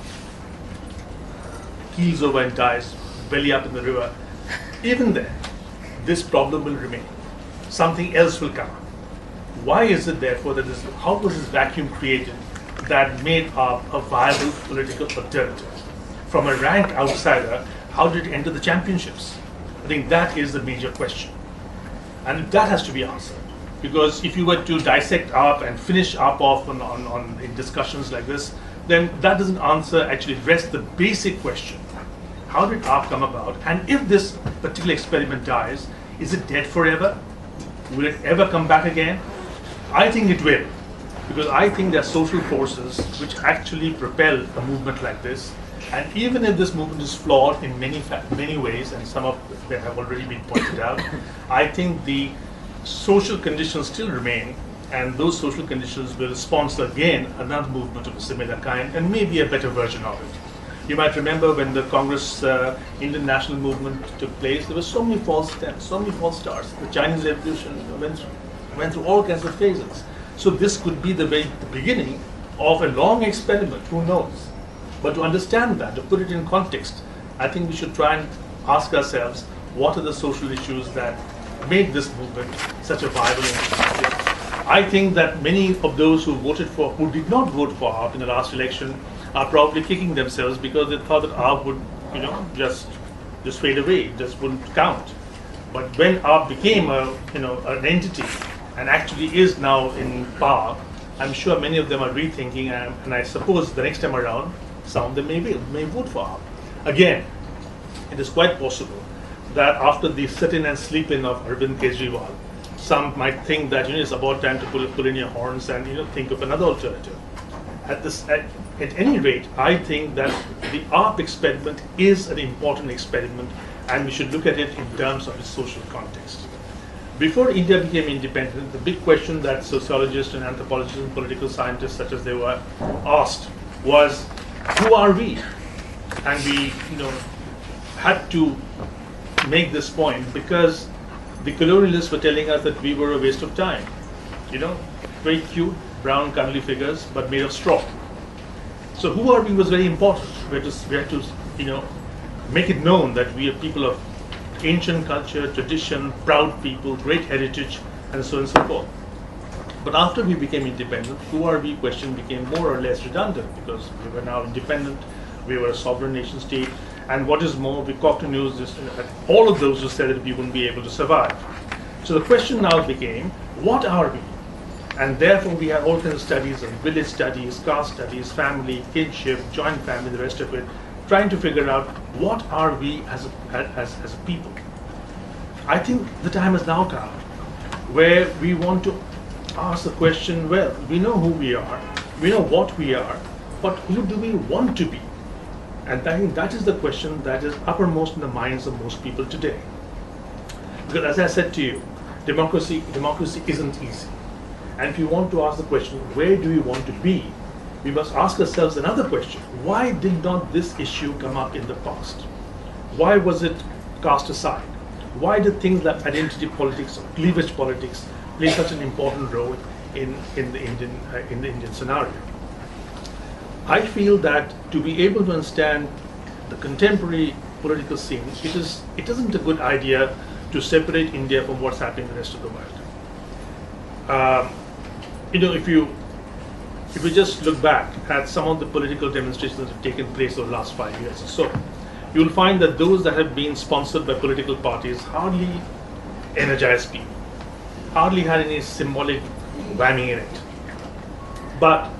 keels over and dies, belly up in the river, even then, this problem will remain. Something else will come up. Why is it therefore that how was this vacuum created that made ARC a viable political alternative? From a ranked outsider, how did it enter the championships? I think that is the major question. And that has to be answered. Because if you were to dissect ARP and finish ARP off in discussions like this, then that doesn't actually address the basic question. How did ARP come about? And if this particular experiment dies, is it dead forever? Will it ever come back again? I think it will. Because I think there are social forces which actually propel a movement like this. And even if this movement is flawed in many ways, and some of them have already been pointed out, I think the social conditions still remain, and those social conditions will sponsor again another movement of a similar kind, and maybe a better version of it. You might remember when the Congress Indian national movement took place, there were so many false steps, so many false starts. The Chinese Revolution went through all kinds of phases. So this could be the beginning of a long experiment, who knows? But to understand that, to put it in context, I think we should try and ask ourselves, what are the social issues that made this movement such a viable initiative? I think that many of those who did not vote for ARP in the last election are probably kicking themselves because they thought that ARP would, just fade away, just wouldn't count. But when ARP became an entity and actually is now in power, I'm sure many of them are rethinking, and I suppose the next time around, some of them may vote for ARP. Again, it is quite possible that after the sit-in and sleep-in of Arvind Kejriwal, some might think that it's about time to pull in your horns and think of another alternative. At any rate, I think that the ARP experiment is an important experiment, and we should look at it in terms of its social context. Before India became independent, the big question that sociologists and anthropologists and political scientists such as they were asked was, who are we? And we had to make this point because the colonialists were telling us that we were a waste of time. Very cute, brown, cuddly figures, but made of straw. So who are we was very important. We had to make it known that we are people of ancient culture, tradition, proud people, great heritage, and so on and so forth. But after we became independent, who are we question became more or less redundant because we were now independent, we were a sovereign nation state, and what is more, we caught the news that all of those who said that we wouldn't be able to survive. So the question now became, what are we? And therefore we had all kinds of studies of village studies, caste studies, family, kinship, joint family, the rest of it, trying to figure out what are we as a people. I think the time has now come where we want to ask the question, well, we know who we are, we know what we are, but who do we want to be? And I think that is the question that is uppermost in the minds of most people today. Because as I said to you, democracy isn't easy. And if you want to ask the question, where do we want to be? We must ask ourselves another question. Why did not this issue come up in the past? Why was it cast aside? Why did things like identity politics or cleavage politics play such an important role in the Indian scenario? I feel that to be able to understand the contemporary political scene, it isn't a good idea to separate India from what's happening in the rest of the world. If you just look back at some of the political demonstrations that have taken place over the last 5 years or so, you'll find that those that have been sponsored by political parties hardly energized people, hardly had any symbolic whammy in it. But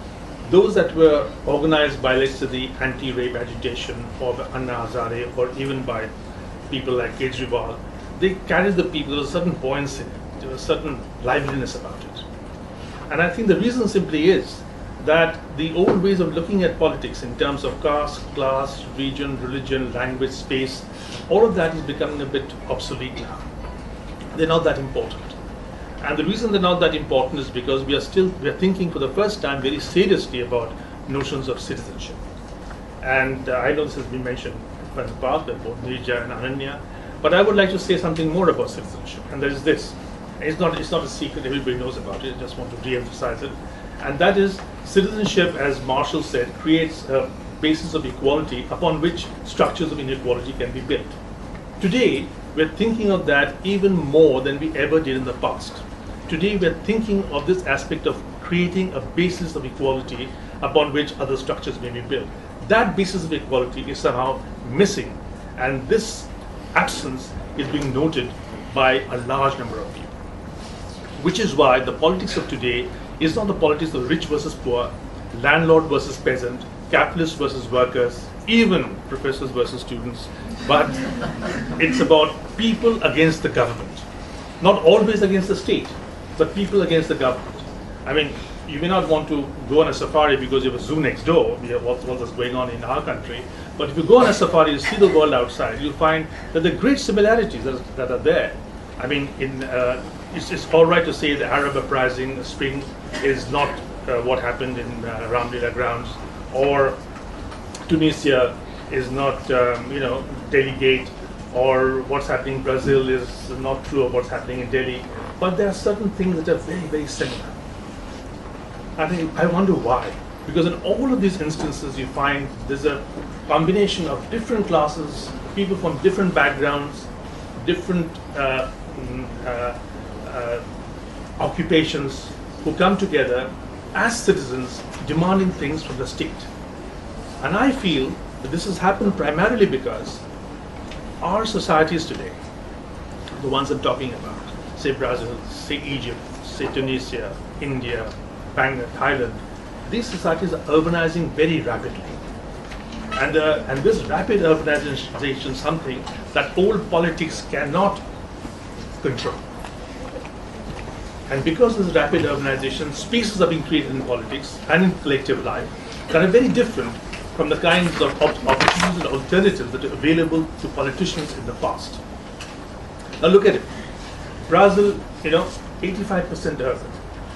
those that were organized by, let's say, the anti-rape agitation or by Anna Hazare or even by people like Kejriwal, they carried the people. There was a certain buoyancy, there was a certain liveliness about it. And I think the reason simply is that the old ways of looking at politics in terms of caste, class, region, religion, language, space, all of that is becoming a bit obsolete now. They're not that important. And the reason they're not that important is because we are thinking for the first time very seriously about notions of citizenship. And I know this has been mentioned in the past by both Nirja and Ananya, but I would like to say something more about citizenship, and that is this. It's not a secret, everybody knows about it, I just want to re-emphasize it. And that is, citizenship, as Marshall said, creates a basis of equality upon which structures of inequality can be built. Today, we're thinking of that even more than we ever did in the past. Today, we're thinking of this aspect of creating a basis of equality upon which other structures may be built. That basis of equality is somehow missing, and this absence is being noted by a large number of people. Which is why the politics of today is not the politics of rich versus poor, landlord versus peasant, capitalist versus workers, even professors versus students, but it's about people against the government. Not always against the state, but people against the government. I mean, you may not want to go on a safari because you have a zoo next door, we have what's going on in our country, but if you go on a safari, you see the world outside, you'll find that there are great similarities that are there. I mean, it's all right to say the Arab uprising, spring, is not what happened in Ramlila grounds, or Tunisia is not, Delhi Gate, or what's happening in Brazil is not true of what's happening in Delhi. But there are certain things that are very, very similar. I wonder why. Because in all of these instances, you find there's a combination of different classes, people from different backgrounds, different occupations, who come together as citizens demanding things from the state. And I feel that this has happened primarily because our societies today, the ones I'm talking about, say Brazil, say Egypt, say Tunisia, India, Bangladesh, Thailand, these societies are urbanizing very rapidly. And this rapid urbanization is something that old politics cannot control. And because of this rapid urbanization, spaces are being created in politics and in collective life that are very different from the kinds of opportunities and alternatives that are available to politicians in the past. Now look at it. Brazil, 85% urban.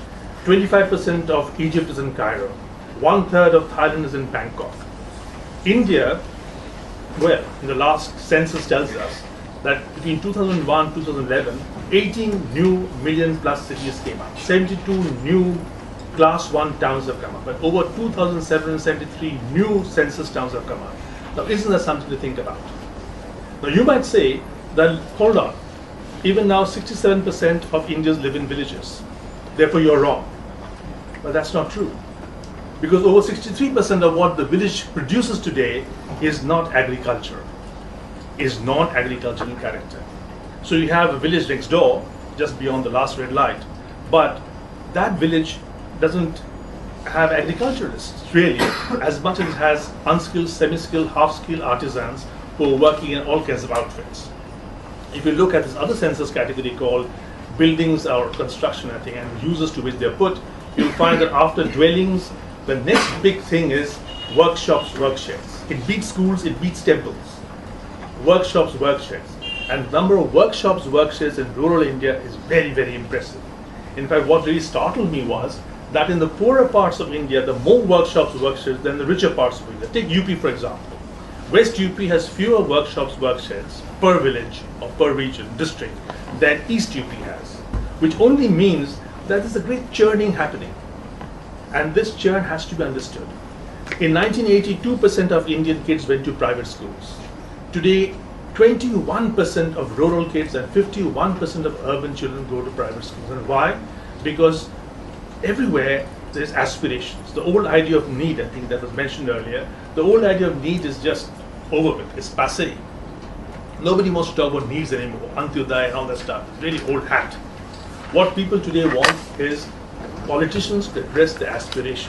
25% of Egypt is in Cairo. 1/3 of Thailand is in Bangkok. India, well, in the last census tells us that between 2001 and 2011, 18 new million plus cities came up. 72 new class 1 towns have come up. But over 2,773 new census towns have come up. Now, isn't that something to think about? Now, you might say that, hold on, even now 67% of Indians live in villages. Therefore, you're wrong. But that's not true. Because over 63% of what the village produces today is not agriculture, is non-agricultural in character. So you have a village next door, just beyond the last red light, but that village doesn't have agriculturalists, really, as much as it has unskilled, semi-skilled, half-skilled artisans who are working in all kinds of outfits. If you look at this other census category called buildings or construction, I think, and uses to which they're put, you'll find that after dwellings, the next big thing is workshops, worksheds. It beats schools, it beats temples. Workshops, worksheds. And the number of workshops, worksheds in rural India is very, very impressive. In fact, what really startled me was that in the poorer parts of India, there are more workshops, worksheds than the richer parts of India. Take UP, for example. West UP has fewer workshops, worksheds per village or per region, district, than East UP has, which only means that there's a great churning happening. And this churn has to be understood. In 1980, 2% of Indian kids went to private schools. Today, 21% of rural kids and 51% of urban children go to private schools. And why? Because everywhere there's aspirations. The old idea of need, I think that was mentioned earlier, the old idea of need is just over with. It's passé. Nobody wants to talk about needs anymore. Antyodaya and all that stuff. It's really old hat. What people today want is politicians to address their aspirations.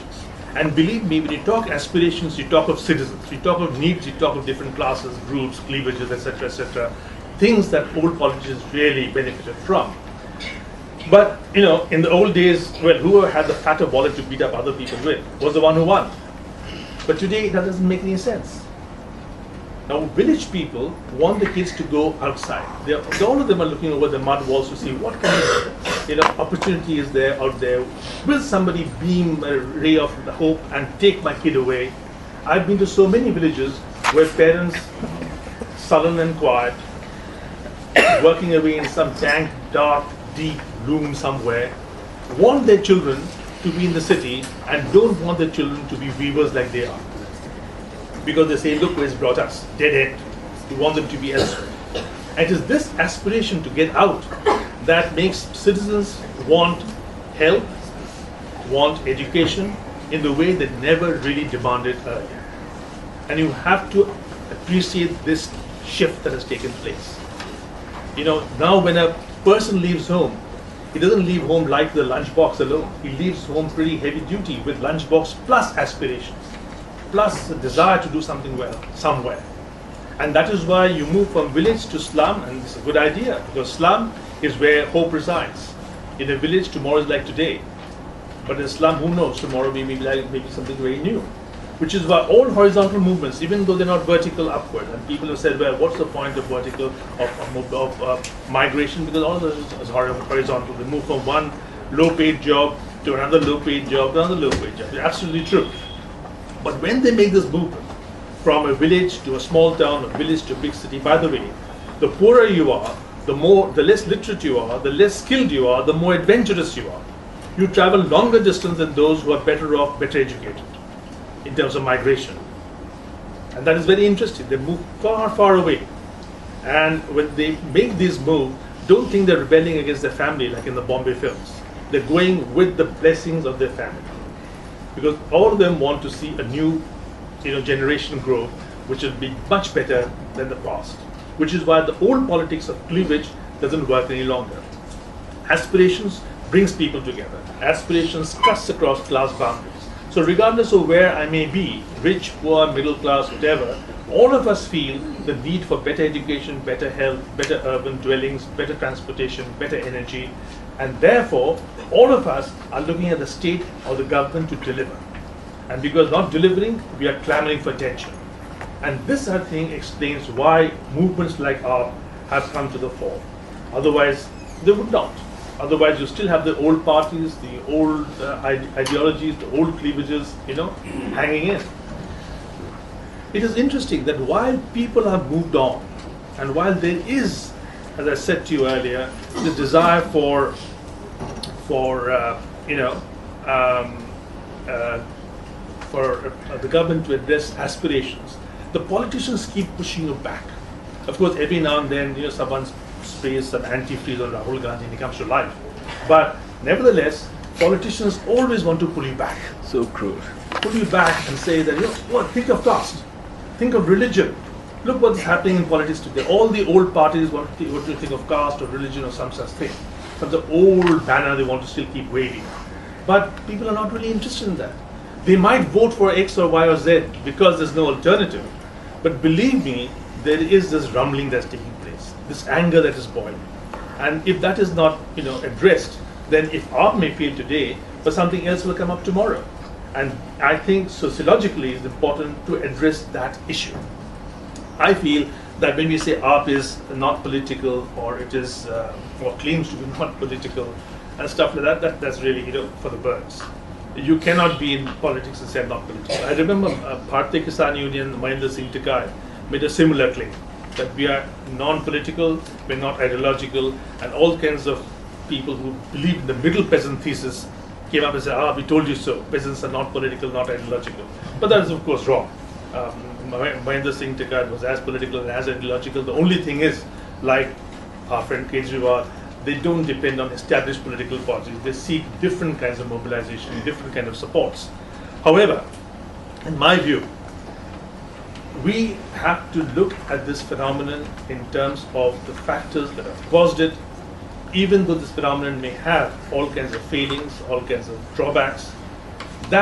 And believe me, when you talk aspirations, you talk of citizens, you talk of needs, you talk of different classes, groups, cleavages, etc., things that old politicians really benefited from. But, you know, in the old days, well, whoever had the fatter wallet to beat up other people with was the one who won. But today, that doesn't make any sense. Now, village people want the kids to go outside. All of them are looking over the mud walls to see what kind of, you know, opportunity is there out there. Will somebody beam a ray of hope and take my kid away? I've been to so many villages where parents, sullen and quiet, working away in some dank, dark, deep room somewhere, want their children to be in the city and don't want their children to be weavers like they are. Because they say, look where it's brought us, dead end. We want them to be elsewhere. And it is this aspiration to get out that makes citizens want help, want education in the way they never really demanded earlier. And you have to appreciate this shift that has taken place. You know, now when a person leaves home, he doesn't leave home like the lunchbox alone. He leaves home pretty heavy duty with lunchbox plus aspirations, plus a desire to do something well somewhere. And that is why you move from village to slum, and it's a good idea, because slum is where hope resides. In a village, tomorrow is like today. But in a slum, who knows, tomorrow may be like maybe something very new. Which is why all horizontal movements, even though they're not vertical upward, and people have said, well, what's the point of vertical, of migration? Because all of this is horizontal. They move from one low-paid job to another low-paid job to another low-paid job. It's absolutely true. But when they make this movement from a village to a small town, a village to a big city, by the way, the poorer you are, the less literate you are, the less skilled you are, the more adventurous you are. You travel longer distance than those who are better off, better educated in terms of migration. And that is very interesting. They move far, far away. And when they make this move, don't think they're rebelling against their family like in the Bombay films. They're going with the blessings of their family. Because all of them want to see a new, generation grow, which will be much better than the past. Which is why the old politics of cleavage doesn't work any longer. Aspirations brings people together. Aspirations cuts across class boundaries. So regardless of where I may be, rich, poor, middle class, whatever, all of us feel the need for better education, better health, better urban dwellings, better transportation, better energy, and therefore all of us are looking at the state or the government to deliver. And because not delivering, we are clamoring for attention. And this, I think, explains why movements like AAP have come to the fore. Otherwise, they would not. Otherwise, you still have the old parties, the old ideologies, the old cleavages, hanging in. It is interesting that while people have moved on, and while there is, as I said to you earlier, the desire for the government to address aspirations, the politicians keep pushing you back. Of course, every now and then, someone sprays some antifreeze on Rahul Gandhi and he comes to life. But nevertheless, politicians always want to pull you back. So cruel. Pull you back and say that, think of caste, think of religion. Look what's happening in politics today. All the old parties want to think of caste or religion or some such thing. Some the old banner they want to still keep waving. But people are not really interested in that. They might vote for X or Y or Z because there's no alternative. But believe me, there is this rumbling that's taking place, this anger that is boiling. And if that is not, addressed, then if AAP may fail today, but something else will come up tomorrow. And I think sociologically it's important to address that issue. I feel that when we say AAP is not political, or it is, or claims to be not political, and stuff like that, that's really, for the birds. You cannot be in politics and say I'm not political. I remember Bharatiya Kisan Union, Mahendra Singh Tikai, made a similar claim that we are non-political, we're not ideological, and all kinds of people who believe in the middle peasant thesis came up and said, we told you so, peasants are not political, not ideological. But that is of course wrong. Mahendra Singh Tikai was as political and as ideological. The only thing is, like our friend Kejriwal, they don't depend on established political parties. They seek different kinds of mobilization, different kinds of supports. However, in my view, we have to look at this phenomenon in terms of the factors that have caused it. Even though this phenomenon may have all kinds of failings, all kinds of drawbacks, that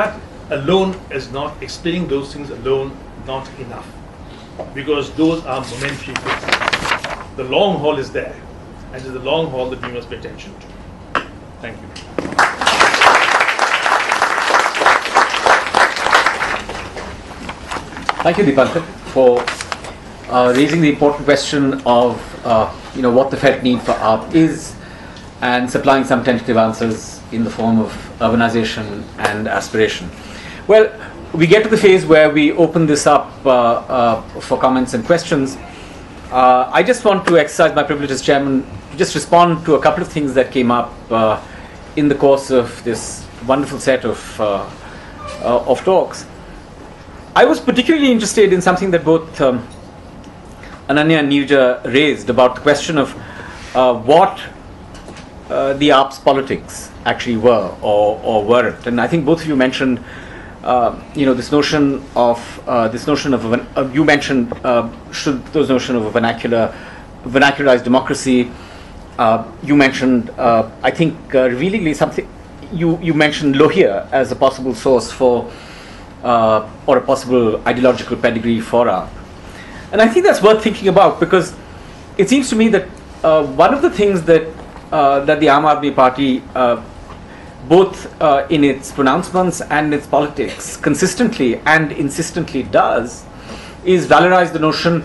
alone is not, explaining those things alone, not enough. Because those are momentary things. The long haul is there. And it's the long haul that we must pay attention to. Thank you. Thank you, Dipankar, for raising the important question of what the felt need for AAP is, and supplying some tentative answers in the form of urbanization and aspiration. Well, we get to the phase where we open this up for comments and questions. I just want to exercise my privilege as chairman to just respond to a couple of things that came up in the course of this wonderful set of talks. I was particularly interested in something that both Ananya and Neerja raised about the question of what the AAP's politics actually were or weren't. And I think both of you mentioned, this notion of you mentioned those notion of a vernacularized democracy. You mentioned, I think, revealingly something. You mentioned Lohia as a possible source for. Or a possible ideological pedigree for AAP. And I think that's worth thinking about, because it seems to me that one of the things that the Aam Aadmi Party, both in its pronouncements and its politics, consistently and insistently does, is valorize the notion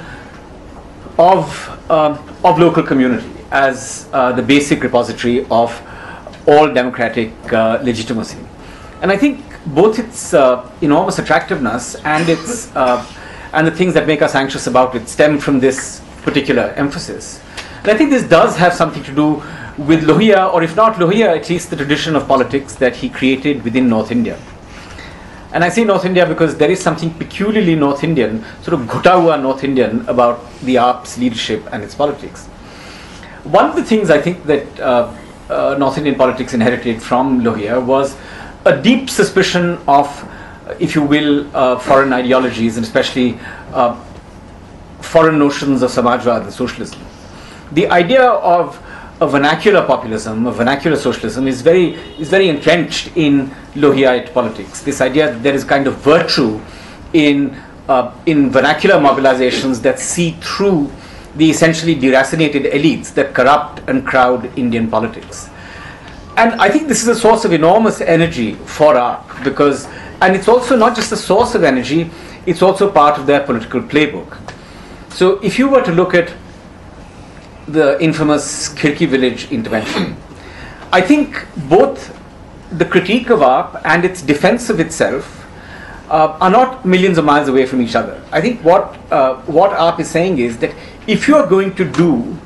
of local community as the basic repository of all democratic legitimacy. And I think both its enormous attractiveness and its and the things that make us anxious about it stem from this particular emphasis. And I think this does have something to do with Lohia, or if not Lohia, at least the tradition of politics that he created within North India. And I say North India because there is something peculiarly North Indian, sort of ghuta hua North Indian, about the AAP's leadership and its politics. One of the things I think that North Indian politics inherited from Lohia was a deep suspicion of, if you will, foreign ideologies, and especially foreign notions of Samajwad and socialism. The idea of a vernacular populism, a vernacular socialism, is very entrenched in Lohiite politics. This idea that there is kind of virtue in vernacular mobilizations that see through the essentially deracinated elites that corrupt and crowd Indian politics. And I think this is a source of enormous energy for AAP, and it's also not just a source of energy, it's also part of their political playbook. So if you were to look at the infamous Khirki village intervention, I think both the critique of AAP and its defense of itself are not millions of miles away from each other. I think what AAP is saying is that if you are going to do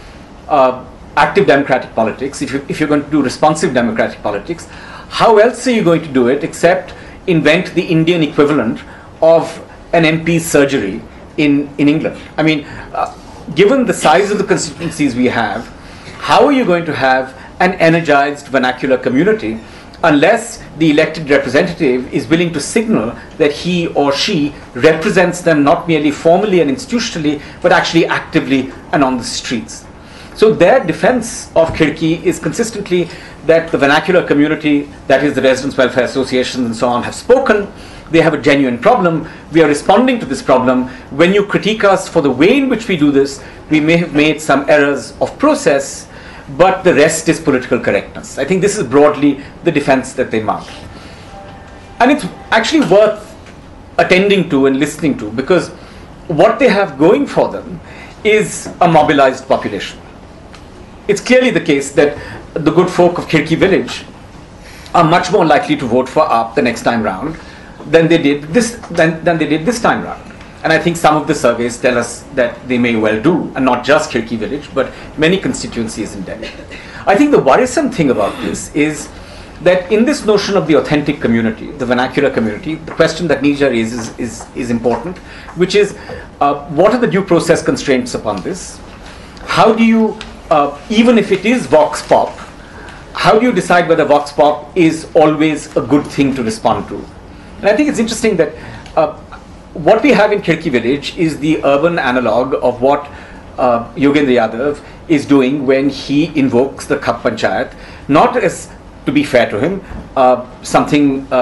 active democratic politics, if you're going to do responsive democratic politics, how else are you going to do it except invent the Indian equivalent of an MP's surgery in England? I mean, given the size of the constituencies we have, how are you going to have an energized vernacular community unless the elected representative is willing to signal that he or she represents them not merely formally and institutionally, but actually actively and on the streets? So their defense of Khirki is consistently that the vernacular community, that is the residents' welfare associations and so on, have spoken. They have a genuine problem. We are responding to this problem. When you critique us for the way in which we do this, we may have made some errors of process, but the rest is political correctness. I think this is broadly the defense that they mount. And it's actually worth attending to and listening to, because what they have going for them is a mobilized population. It's clearly the case that the good folk of Khirki village are much more likely to vote for AAP the next time round than they did this time round. And I think some of the surveys tell us that they may well do, and not just Khirki village, but many constituencies in Delhi. I think the worrisome thing about this is that in this notion of the authentic community, the vernacular community, the question that Neerja raises is important, which is what are the due process constraints upon this? How do you, even if it is vox pop, how do you decide whether vox pop is always a good thing to respond to? And I think it's interesting that what we have in Khirki village is the urban analog of what Yogendra Yadav is doing when he invokes the Khap Panchayat, not as, to be fair to him, something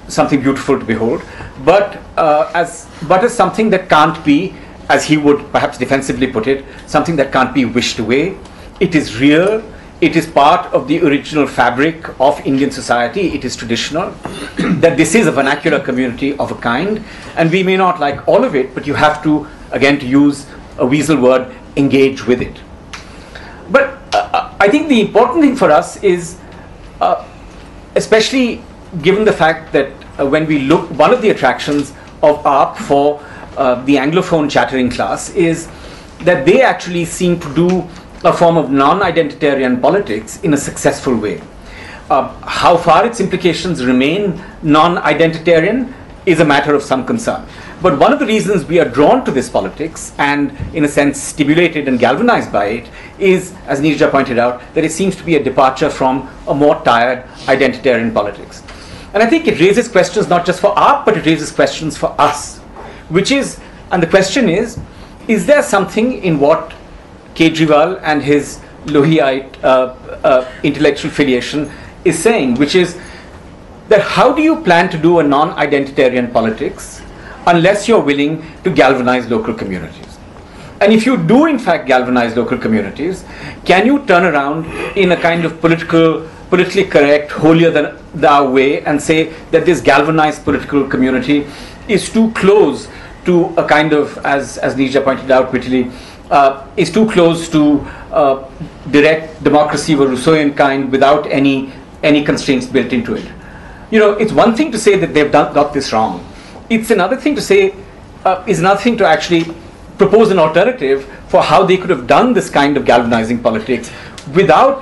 something beautiful to behold, but as something that can't be, as he would perhaps defensively put it, something that can't be wished away. It is real. It is part of the original fabric of Indian society. It is traditional. That this is a vernacular community of a kind, and we may not like all of it, but you have to, again, to use a weasel word, engage with it. But I think the important thing for us is, especially given the fact that when we look, one of the attractions of AAP for the Anglophone chattering class is that they actually seem to do a form of non-identitarian politics in a successful way. How far its implications remain non-identitarian is a matter of some concern. But one of the reasons we are drawn to this politics and, in a sense, stimulated and galvanized by it is, as Neerja pointed out, that it seems to be a departure from a more tired identitarian politics. And I think it raises questions not just for AAP, but it raises questions for us, which is, and the question is there something in what Kejriwal and his Lohiite intellectual filiation is saying, which is that how do you plan to do a non-identitarian politics unless you're willing to galvanize local communities? And if you do in fact galvanize local communities, can you turn around in a kind of politically correct, holier than thou way and say that this galvanized political community is too close to a kind of, as Neerja pointed out wittily, is too close to direct democracy of a Rousseauian kind without any constraints built into it. You know, it's one thing to say that they've got this wrong. It's another thing to say, to actually propose an alternative for how they could have done this kind of galvanizing politics without,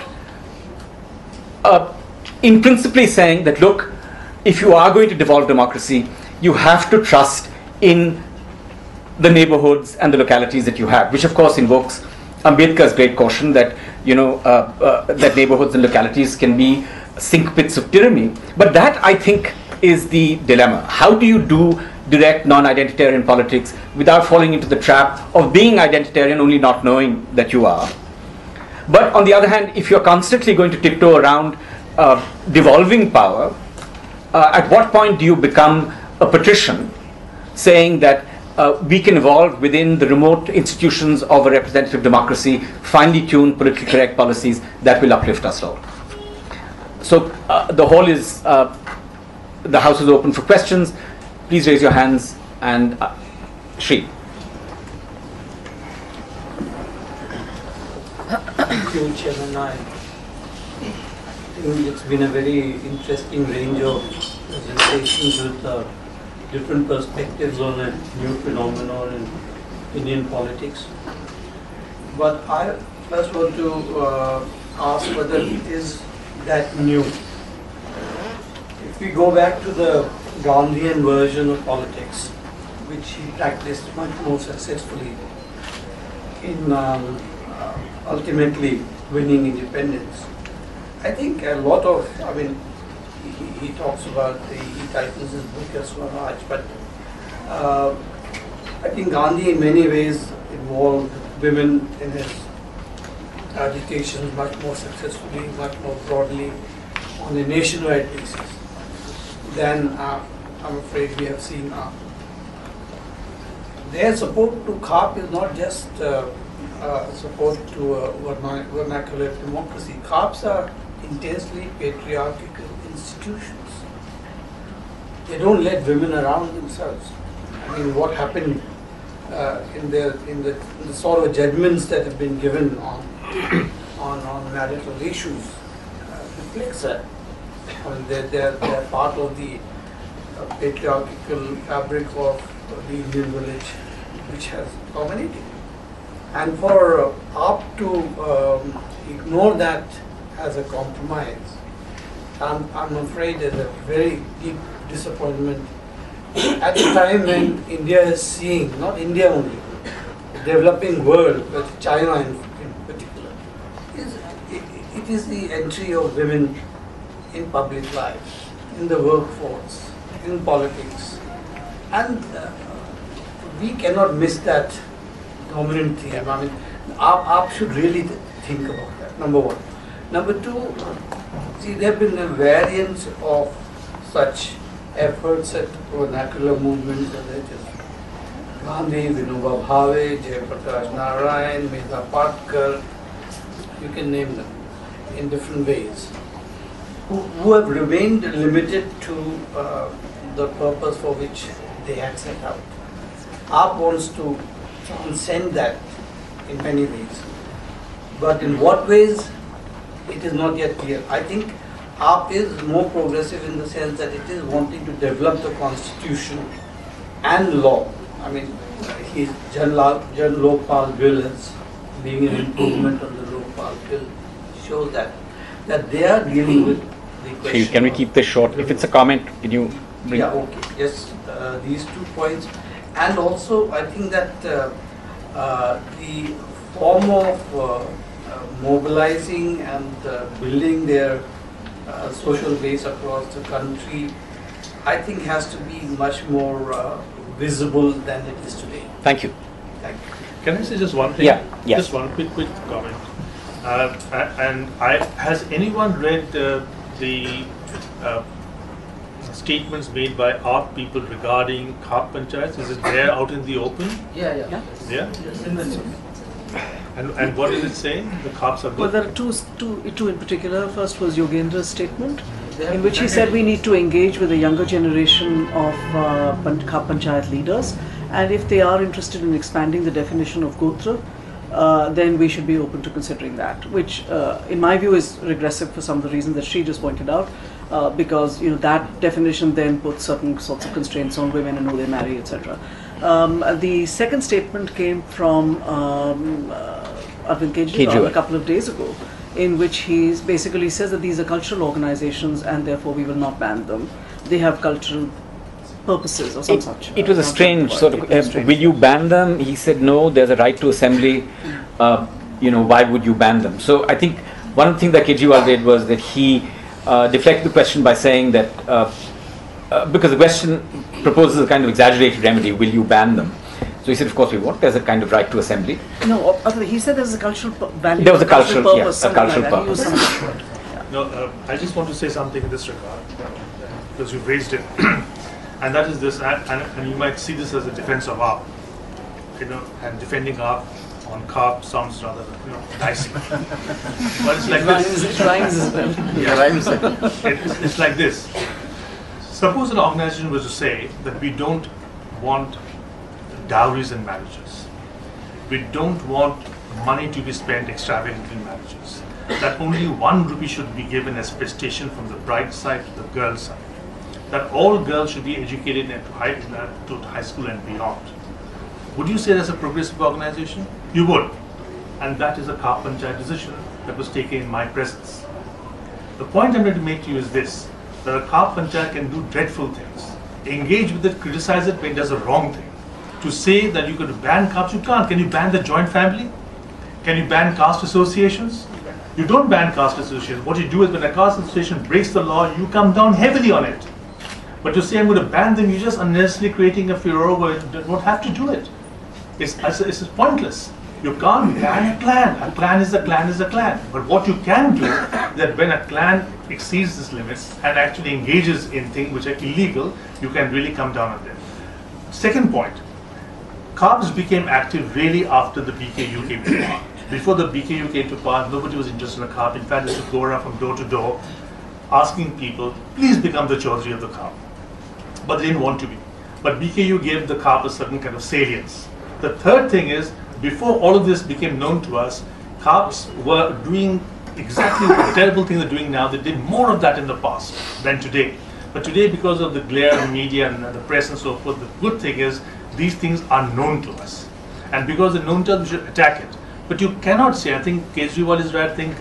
in principally saying that, look, if you are going to devolve democracy, you have to trust in the neighborhoods and the localities that you have, which of course invokes Ambedkar's great caution that, you know, that neighborhoods and localities can be sink pits of tyranny. But that, I think, is the dilemma. How do you do direct non-identitarian politics without falling into the trap of being identitarian, only not knowing that you are? But on the other hand, if you're constantly going to tiptoe around devolving power, at what point do you become a patrician saying that we can evolve within the remote institutions of a representative democracy, finely tuned, politically correct policies that will uplift us all? So the House is open for questions. Please raise your hands, and Shri. Thank you, Chairman. I think it's been a very interesting range of presentations with different perspectives on a new phenomenon in Indian politics. But I first want to ask whether it is that new. If we go back to the Gandhian version of politics, which he practiced much more successfully in ultimately winning independence, I think a lot of, I mean, he talks about, he titles his book as Swaraj, but I think Gandhi in many ways involved women in his agitation much more successfully, much more broadly, on a nationwide basis than I'm afraid we have seen now. Their support to CAP is not just support to vernacular democracy. CAPs are intensely patriarchal institutions. They don't let women around themselves. I mean, what happened in the sort of judgments that have been given on marital issues reflects that. I mean, they're part of the patriarchal fabric of the Indian village, which has dominated. And for AAP to ignore that as a compromise, I'm afraid there's a very deep disappointment at a time when India is seeing, not India only, the developing world, but China in particular, it is the entry of women in public life, in the workforce, in politics. And we cannot miss that dominant theme. I mean, AAP should really think about that, number one. Number two, see, there have been a variance of such efforts at vernacular movement, whether it is Gandhi, Vinoba Bhave, Jayaprakash Narayan, Medha Patkar, you can name them in different ways, who have remained limited to the purpose for which they had set out. AAP wants to transcend that in many ways, but in what ways, it is not yet clear. I think AAP is more progressive in the sense that it is wanting to develop the constitution and law. I mean, Jan Lokpal Bill as being an improvement on the Lokpal Bill shows that they are dealing with the question. Can we keep this short? If it's a comment, can you bring? Yeah, okay. Yes, these 2 points. And also, I think that the form of mobilizing and building their social base across the country, I think has to be much more visible than it is today. Thank you. Thank you. Can I say just one thing? Yeah. Yes. Just one quick comment. Has anyone read the statements made by AAP people regarding Khap Panchayats? Is it there out in the open? Yeah. Yeah? Yes, in the news. And what is it saying? The Khaps are good? Well, there are two in particular. First was Yogendra's statement, in which he said we need to engage with the younger generation of Khap Panchayat leaders, and if they are interested in expanding the definition of Gotra, then we should be open to considering that, which in my view is regressive for some of the reasons that she just pointed out, because that definition then puts certain sorts of constraints on women and who they marry, etc. The second statement came from Arvind Kejriwal a couple of days ago, in which he basically says that these are cultural organizations and therefore we will not ban them. They have cultural purposes or some such. It was a strange sort of, will you ban them? He said no, there's a right to assembly. Why would you ban them? So I think one thing that Kejriwal did was that he deflected the question by saying that, because the question proposes a kind of exaggerated remedy, will you ban them? So he said, of course we won't. There's a kind of right to assembly. No, he said there's a cultural value. There was a cultural purpose. Yeah, a cultural like purpose. He used some word. No, I just want to say something in this regard, because you've raised it. And that is this, and you might see this as a defense of AAP, and defending AAP on Khap sounds rather, dicey. But it's like this. It rhymes as well. Yeah, rhymes. It's like this. Suppose an organization was to say that we don't want dowries in marriages. We don't want money to be spent extravagantly in marriages. That only 1 rupee should be given as prestation from the bride side to the girl side. That all girls should be educated to high school and beyond. Would you say that's a progressive organization? You would. And that is a Khap Panchayat decision that was taken in my presence. The point I'm going to make to you is this, that a Khap Panchayat can do dreadful things. Engage with it, criticize it when it does a wrong thing. To say that you could ban Khaps, you can't. Can you ban the joint family? Can you ban caste associations? You don't ban caste associations. What you do is when a caste association breaks the law, you come down heavily on it. But to say I'm going to ban them, you're just unnecessarily creating a furor where you don't have to do it. It's pointless. You can't ban a clan. A clan is a clan is a clan. But what you can do is that when a clan exceeds its limits and actually engages in things which are illegal, you can really come down on them. Second point, Khaps became active really after the BKU came to power. Before the BKU came to power, nobody was interested in a Khap. In fact, they used to go around from door to door asking people, please become the Chaudhry of the Khap. But they didn't want to be. But BKU gave the Khap a certain kind of salience. The third thing is, before all of this became known to us, Khaps were doing exactly the terrible thing they're doing now. They did more of that in the past than today. But today, because of the glare of media and the press and so forth, the good thing is these things are known to us. And because they're known to us, we should attack it. But you cannot say, I think Kejriwal is right, I think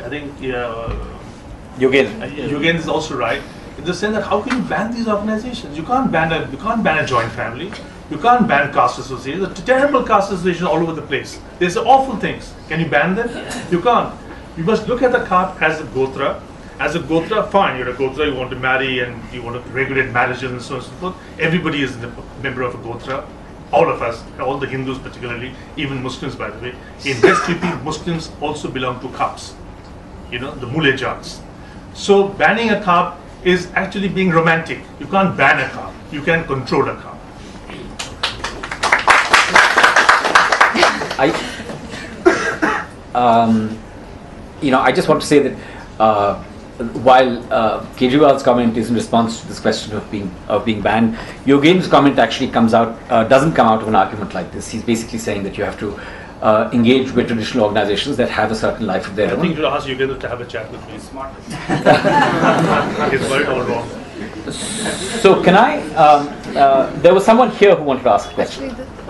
Yogen is also right, in the sense that how can you ban these organizations? You can't ban a joint family. You can't ban caste associations. There's terrible caste associations all over the place. There's awful things. Can you ban them? You can't. You must look at the Khap as a Gotra. As a Gotra, fine, you're a Gotra, you want to marry and you want to regulate marriages and so on and so forth. Everybody is a member of a Gotra. All of us, all the Hindus particularly, even Muslims by the way. In West UP, Muslims also belong to Khaps. The Mulejans. So banning a Khap is actually being romantic. You can't ban a car, you can control a car. I just want to say that while Kejriwal's comment is in response to this question of being banned, Yogen's comment actually doesn't come out of an argument like this. He's basically saying that you have to engage with traditional organizations that have a certain life of their own. I think you should ask Yogendra to have a chat with me. Smart. He's very all wrong. So can I? There was someone here who wanted to ask a question.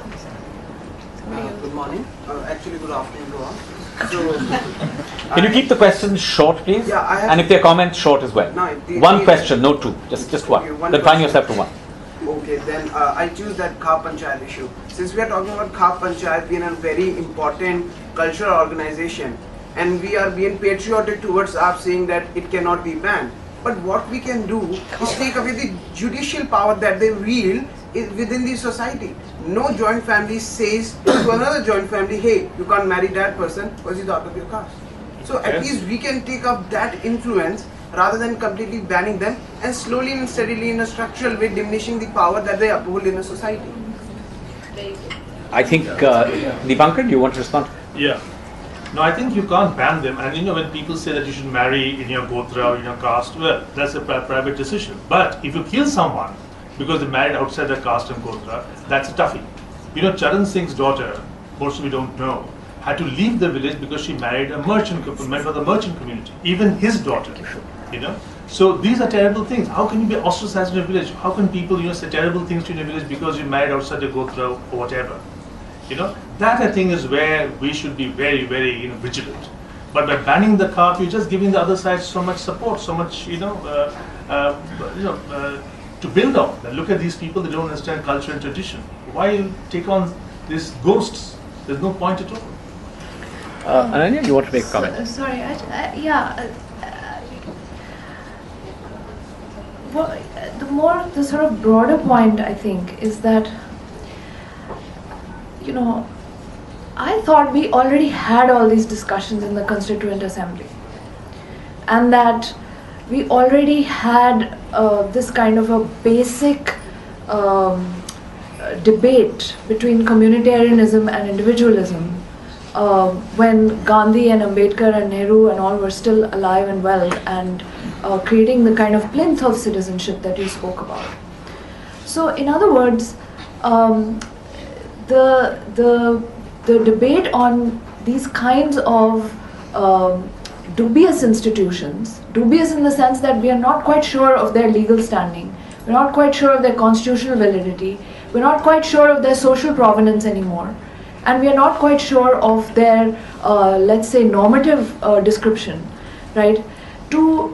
Good morning. Actually, good afternoon to all. So, Can you keep the questions short, please? Yeah, I have- And if they're comments, short as well. No, One question, no two. Just one. Okay, one Confine question. yourself to one. okay, then I choose that Khap Panchayat issue. Since we are talking about Khap Panchayat being a very important cultural organization, and we are being patriotic towards us saying that it cannot be banned. But what we can do is take away the judicial power that they wield within the society. No joint family says to another joint family, hey, you can't marry that person because he's out of your caste. So at least we can take up that influence rather than completely banning them and slowly and steadily in a structural way diminishing the power that they uphold in a society. I think, Deepankar, do you want to respond? Yeah. No, I think you can't ban them. And when people say that you should marry in your gotra or in your caste, well, that's a private decision. But if you kill someone because they married outside their caste and gotra, that's a toughie. Charan Singh's daughter, most of you don't know, had to leave the village because she married a member of the merchant community. Even his daughter, So these are terrible things. How can you be ostracized in a village? How can people, say terrible things to you in a village because you married outside your gotra or whatever? That I think is where we should be very, very vigilant. But by banning the Khap, you're just giving the other side so much support, so much, to build on. Look at these people; they don't understand culture and tradition. Why take on these ghosts? There's no point at all. Ananya, you want to make a comment? Sorry, well, the sort of broader point I think is that, I thought we already had all these discussions in the Constituent Assembly, and that we already had this kind of a basic debate between communitarianism and individualism when Gandhi and Ambedkar and Nehru and all were still alive and well, and creating the kind of plinth of citizenship that you spoke about. So, in other words, the debate on these kinds of dubious institutions, dubious in the sense that we are not quite sure of their legal standing, we're not quite sure of their constitutional validity, we're not quite sure of their social provenance anymore, and we are not quite sure of their, let's say, normative description, right? To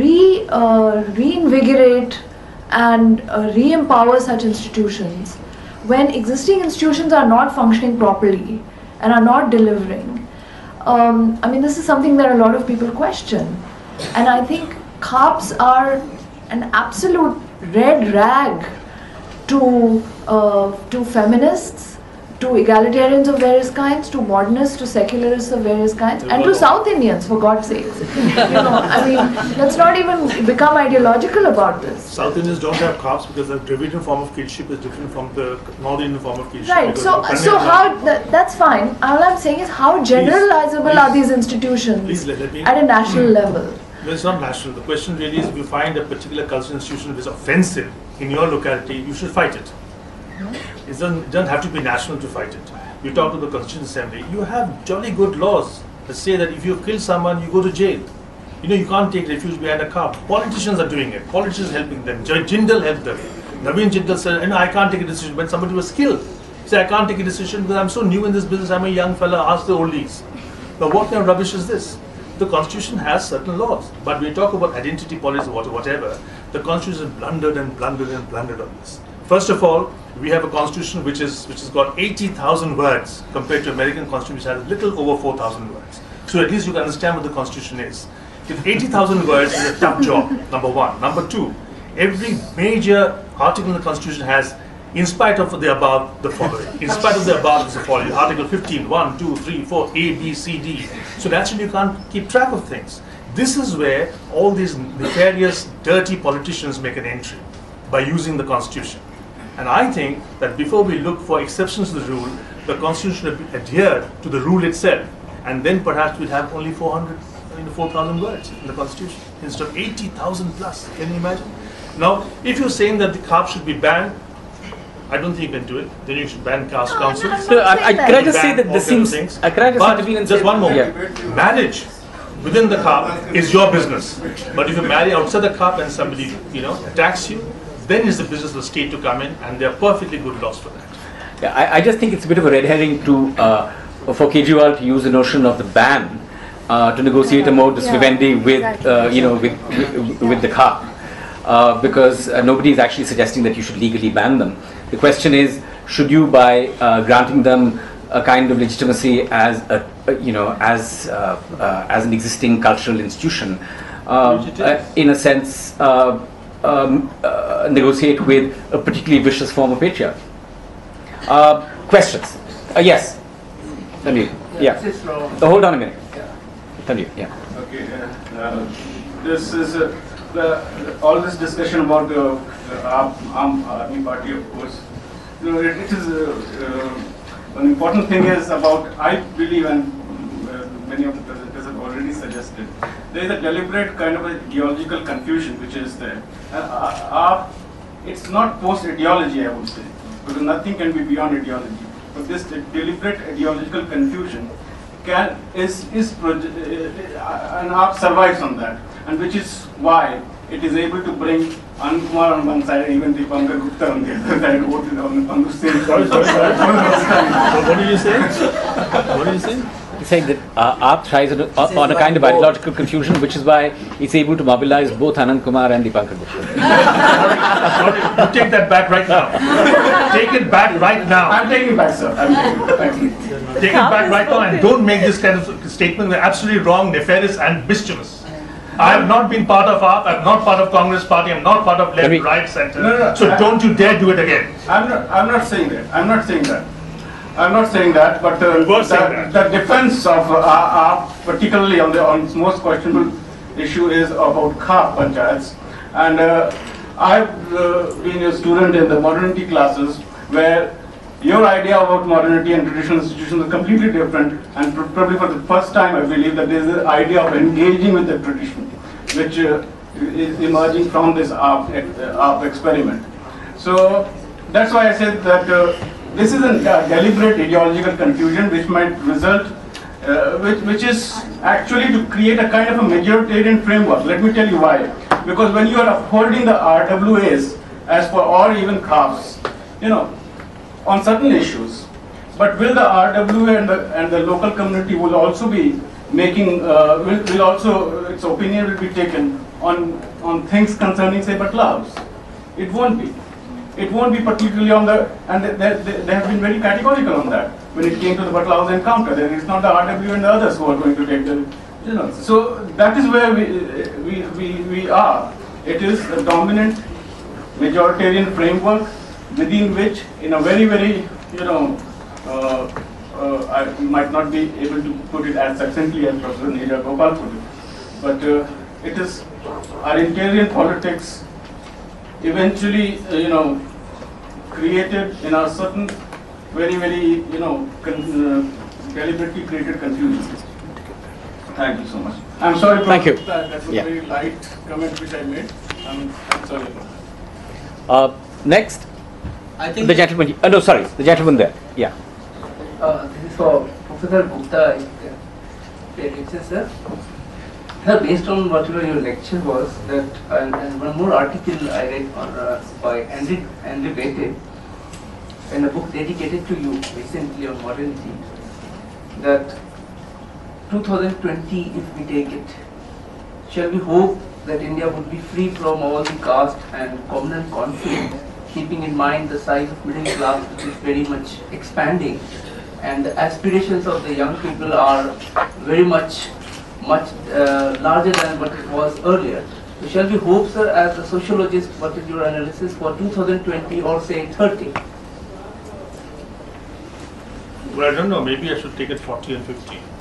reinvigorate and re-empower such institutions when existing institutions are not functioning properly and are not delivering. This is something that a lot of people question. And I think Khaps are an absolute red rag to feminists, to egalitarians of various kinds, to modernists, to secularists of various kinds, and to South Indians, for God's sakes. Let's not even become ideological about this. South Indians don't have Khaps because the Dravidian form of kinship is different from the North Indian form of kinship. Right, so how, that's fine. All I'm saying is how generalizable are these institutions at a national level? No, it's not national. The question really is if you find a particular cultural institution which is offensive in your locality, you should fight it. It doesn't have to be national to fight it. You talk to the Constituent Assembly, you have jolly good laws that say that if you kill someone, you go to jail. You can't take refuge behind a car. Politicians are doing it. Politicians helping them. Jindal helped them. Naveen Jindal said, I can't take a decision. When somebody was killed, say, I can't take a decision because I'm so new in this business, I'm a young fella, ask the oldies. But what kind of rubbish is this? The Constitution has certain laws, but when we talk about identity politics or whatever, the Constitution is blundered and blundered and blundered on this. First of all, we have a Constitution which has got 80,000 words compared to American Constitution which has a little over 4,000 words. So at least you can understand what the Constitution is. If 80,000 words is a tough job, number one. Number two, every major article in the Constitution has, in spite of the above, the following. In spite of the above is the following. Article 15, 1, 2, 3, 4, A, B, C, D. So naturally you can't keep track of things. This is where all these nefarious, dirty politicians make an entry by using the constitution. And I think that before we look for exceptions to the rule, the constitution should adhere to the rule itself, and then perhaps we'd have only 4,000 words in the constitution instead of 80,000 plus. Can you imagine? Now, if you're saying that the cops should be banned, I don't think you can do it. Then you should ban caste councils. So, can I just say that Ban this all kinds of seems? things. Can I just But intervene and just say one more. Yeah. Marriage within the CAP is your business. But if you marry outside the CAP and somebody, attacks you, then is the business of the state to come in, and there are perfectly good laws for that. Yeah, I just think it's a bit of a red herring to for Kejriwal to use the notion of the ban to negotiate a modus vivendi with with the CAP, because nobody is actually suggesting that you should legally ban them. The question is, should you, by granting them a kind of legitimacy as as an existing cultural institution, in a sense, negotiate with a particularly vicious form of patriarchy? Questions? Yes. Tanvir. Yeah. Hold on a minute. Tanvir. Yeah. Okay. This is all this discussion about the Aam Aadmi Party, of course. It is an important thing is about, I believe, and many of the presenters have already suggested, there is a deliberate kind of ideological confusion which is there. It's not post-ideology, I would say, because nothing can be beyond ideology. But this deliberate ideological confusion and AAP survives on that, and which is why it is able to bring Anand Kumar on one side and even Dipankar Gupta on the other side, voted on the same. Sorry. What did you say? What did you say? He's saying that AAP thrives on a kind of ideological confusion, which is why it's able to mobilize both Anand Kumar and Dipankar Gupta. Sorry, you take that back right now. Take it back right now. I'm taking it back, sir. Take it back right now and don't make this kind of statement. They're absolutely wrong, nefarious and mischievous. I have not been part of AAP, I'm not part of Congress Party, I'm not part of left, right, center. No, so don't you dare do it again. I'm not saying that. I'm not saying that. But the defense of AAP, particularly on its most questionable issue, is about Khap panchayats. And I've been a student in the modernity classes where your idea about modernity and traditional institutions is completely different, and probably for the first time I believe that there is the idea of engaging with the tradition, which is emerging from this AAP experiment. So that's why I said that this is a deliberate ideological confusion which might result, which is actually to create a kind of a majoritarian framework. Let me tell you why. Because when you are upholding the RWAs as for, or even CAFs, on certain issues, but will the RWA and the local community will also be making, will also, its opinion will be taken on things concerning, say, Batlaos? It won't be. It won't be particularly on the, and they have been very categorical on that when it came to the Batlaos encounter. Then it's not the RWA and the others who are going to take the, So that is where we are. It is a dominant majoritarian framework within which, in a very, very, I might not be able to put it as succinctly as Professor Neeraj Gopal put it, but it is our interior politics eventually, created in a certain very, very, deliberately created confusion. Thank you so much. I'm sorry, Thank you. That was a very light comment which I made. I'm sorry about that. Next, I think the gentleman. No, sorry, the gentleman there. Yeah. This is for Professor Gupta. Sir, based on whatever your lecture was, that and one more article I read by Andrew Bate in a book dedicated to you recently on modernity, that 2020, if we take it, shall we hope that India would be free from all the caste and communal conflict, keeping in mind the size of middle class, which is very much expanding, and the aspirations of the young people are very much larger than what it was earlier. So shall we hope, sir, as a sociologist, what is your analysis for 2020 or say 30? Well, I don't know, maybe I should take it 40 and 50.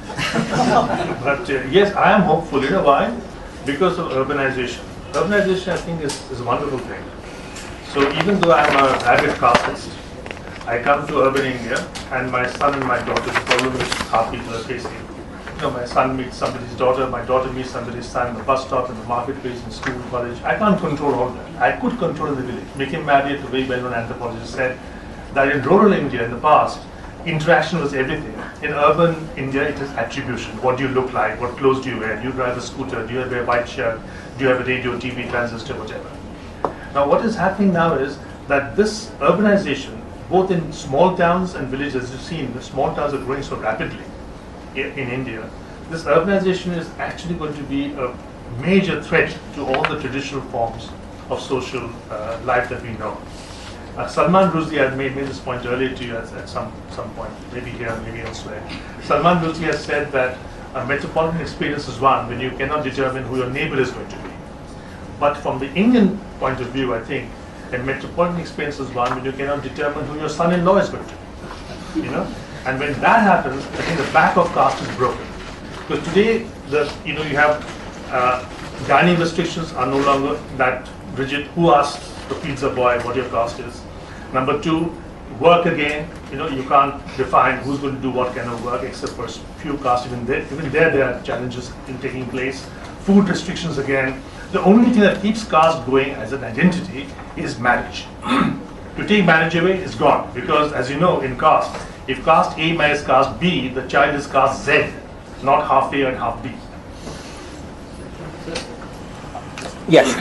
But yes, I am hopeful. You know why? Because of urbanization. Urbanization, I think, is a wonderful thing. So even though I am a avid casteist, I come to urban India, and my son and my daughter, the problem is how people are facing. You know, my son meets somebody's daughter, my daughter meets somebody's son, the bus stop, in the marketplace, in school, college. I can't control all that. I could control the village. Mikim Marriott, the very well-known anthropologist, said that in rural India in the past, interaction was everything. In urban India, it is attribution. What do you look like? What clothes do you wear? Do you drive a scooter? Do you wear a white shirt? Do you have a radio, TV, transistor, whatever? Now, what is happening now is that this urbanization, both in small towns and villages, as you've seen, the small towns are growing so rapidly in India. This urbanization is actually going to be a major threat to all the traditional forms of social life that we know. Salman Rushdie had made this point earlier to you at some point, maybe here, maybe elsewhere. Salman Rushdie has said that a metropolitan experience is one when you cannot determine who your neighbor is going to be. But from the Indian point of view, I think a metropolitan experience is one when you cannot determine who your son-in-law is going to be. You know, and when that happens, I think the back of caste is broken. Because today, you have dining restrictions are no longer that rigid. Who asks the pizza boy what your caste is? Number two, work again. You can't define who's going to do what kind of work except for few castes. Even there are challenges in taking place. Food restrictions again. The only thing that keeps caste going as an identity is marriage. To take marriage away is gone, because as you know, in caste, if caste A marries caste B, the child is caste Z, not half A and half B. Yes.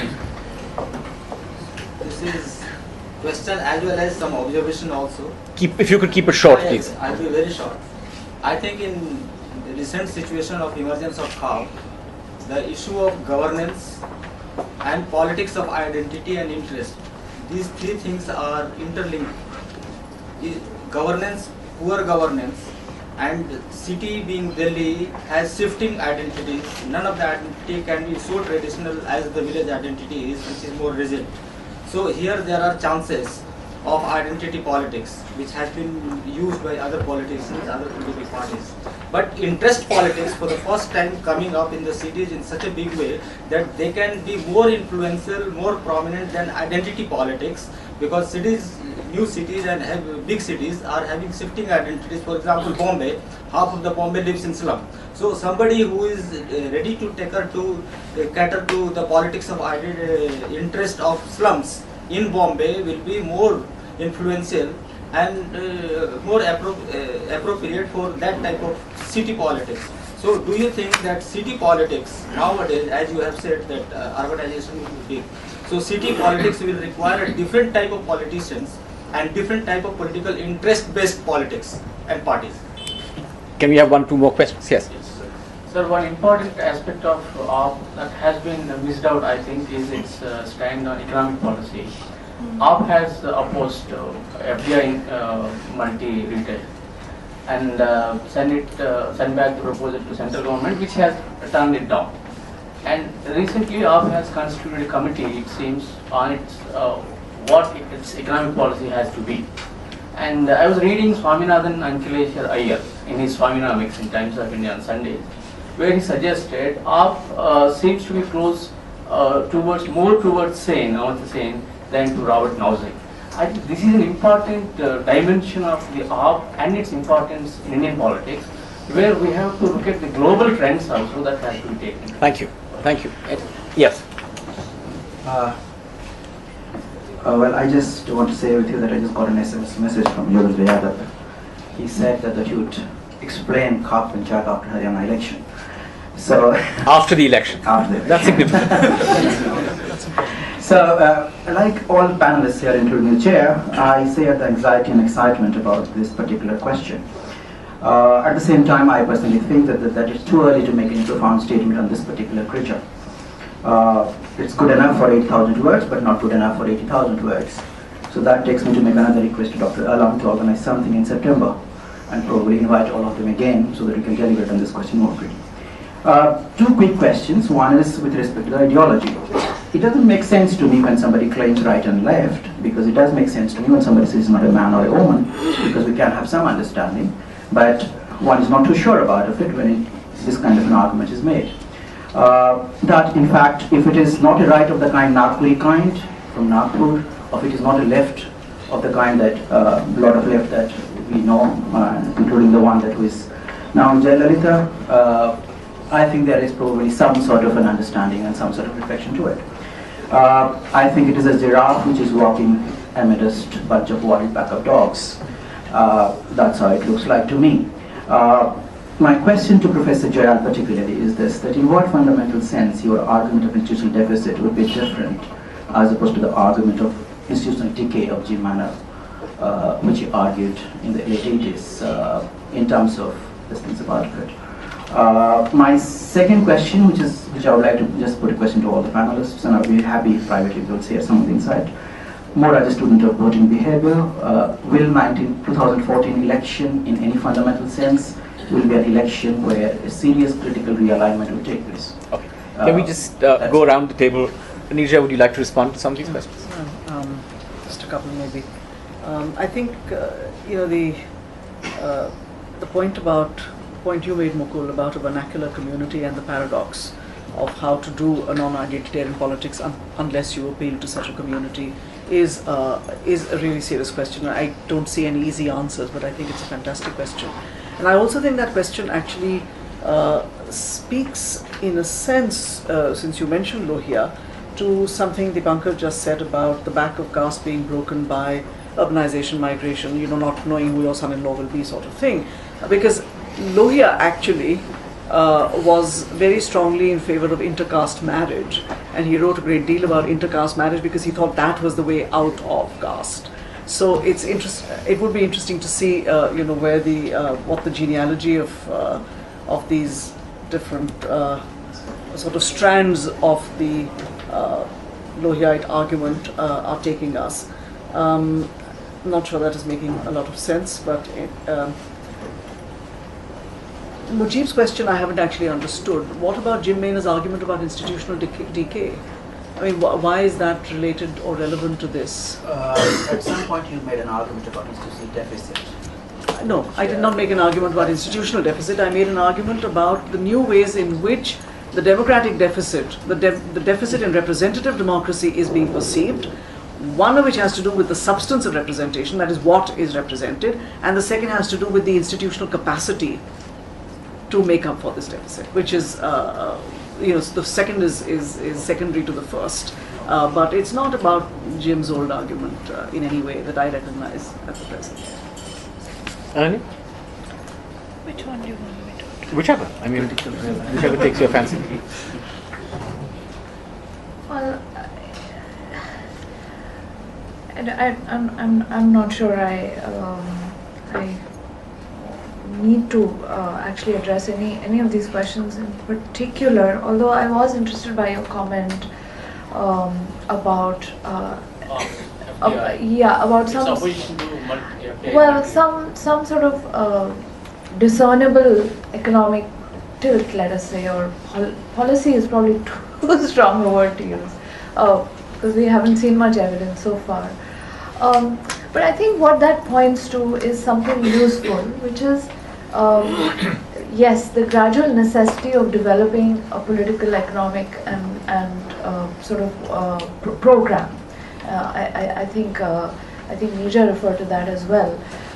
This is question as well as some observation also. If you could keep it short, please. I'll be very short. I think in the recent situation of emergence of CAP, the issue of governance and politics of identity and interest, these three things are interlinked. Governance, poor governance, and city being Delhi has shifting identities. None of the identity can be so traditional as the village identity is, which is more rigid. So here there are chances of identity politics, which has been used by other politicians, other political parties. But interest politics, for the first time coming up in the cities in such a big way that they can be more influential, more prominent than identity politics, because cities, new cities and big cities are having shifting identities. For example, Bombay, half of the Bombay lives in slum. So somebody who is ready to cater to the politics of interest of slums in Bombay will be more influential and more appropriate for that type of city politics. So do you think that city politics nowadays, as you have said that urbanization will be big, so city politics will require a different type of politicians and different type of political interest-based politics and parties? Can we have 1-2 more questions? Yes. Sir, one important aspect of AAP that has been missed out, I think, is its stand on economic policy. AAP has opposed FDI multi-retail and sent back the proposal to central government, which has turned it down. And recently AAP has constituted a committee, it seems, on its what its economic policy has to be. And I was reading Swaminathan Ankileshwar Iyer in his Swanomics in Times of India on Sundays, where he suggested AAP seems to be close more towards Sen, Amartya Sen, than to Robert Nozick. I think this is an important dimension of the AAP and its importance in Indian politics, where we have to look at the global trends also that has to be taken. Thank you. Thank you. Yes. Well, I just want to say with you that I just got an SMS message from Yogesh Yadav. He said that he would explain Khap Panchayat after Haryana election. So after the election. After the election. That's significant. So, like all panelists here, including the chair, I share the anxiety and excitement about this particular question. At the same time, I personally think that it's too early to make any profound statement on this particular creature. It's good enough for 8,000 words, but not good enough for 80,000 words. So that takes me to make another request to Dr. Alam to organize something in September and probably invite all of them again so that we can deliberate on this question more quickly. Two quick questions. One is with respect to the ideology. It doesn't make sense to me when somebody claims right and left, because it does make sense to me when somebody says not a man or a woman, because we can have some understanding. But one is not too sure about it when this kind of an argument is made. That in fact, if it is not a right of the kind Nagpuri kind from Nagpur, or if it is not a left of the kind that a lot of left that we know, including the one that was now in Jayalalitha, I think there is probably some sort of an understanding and some sort of reflection to it. I think it is a giraffe which is walking amidst a bunch of worried pack of dogs. That's how it looks like to me. My question to Professor Jayal particularly is this, that in what fundamental sense your argument of institutional deficit would be different as opposed to the argument of institutional decay of Jim Manor, which he argued in the late 80s in terms of this principal article. My second question, which I would like to just put a question to all the panelists, and I'll be happy if privately they will share some of the insight. More as a student of voting behavior, will 2014 election in any fundamental sense will be an election where a serious political realignment will take place? Okay. Can we just go around the table? Neerja, would you like to respond to some of these questions? Just a couple maybe. I think the point you made, Mukul, about a vernacular community and the paradox of how to do a non-identitarian politics unless you appeal to such a community is a really serious question. I don't see any easy answers, but I think it's a fantastic question. And I also think that question actually speaks, in a sense, since you mentioned Lohia, to something Dipankar just said about the back of caste being broken by urbanization, migration, not knowing who your son-in-law will be, sort of thing. Because Lohia actually was very strongly in favor of intercaste marriage, and he wrote a great deal about intercaste marriage because he thought that was the way out of caste. So it would be interesting to see, where what the genealogy of these different sort of strands of the Lohiite argument are taking us. Not sure that is making a lot of sense, but Mujib's question I haven't actually understood. What about Jim Maynard's argument about institutional decay? I mean, why is that related or relevant to this? At some point you made an argument about institutional deficit. No, I did not make an argument about institutional deficit. I made an argument about the new ways in which the democratic deficit, the deficit in representative democracy is being perceived. One of which has to do with the substance of representation, that is what is represented, and the second has to do with the institutional capacity to make up for this deficit, which is, the second is secondary to the first. But it's not about Jim's old argument in any way that I recognize at the present. Anani? Which one do you want me to? Whichever. I mean, whichever takes your fancy. Well, I'm not sure I need to actually address any of these questions in particular, although I was interested by your comment about about some sort of discernible economic tilt, let us say, or policy is probably too strong a word to use, because we haven't seen much evidence so far. But I think what that points to is something useful, which is yes, the gradual necessity of developing a political, economic, and sort of program. I think Neerja referred to that as well.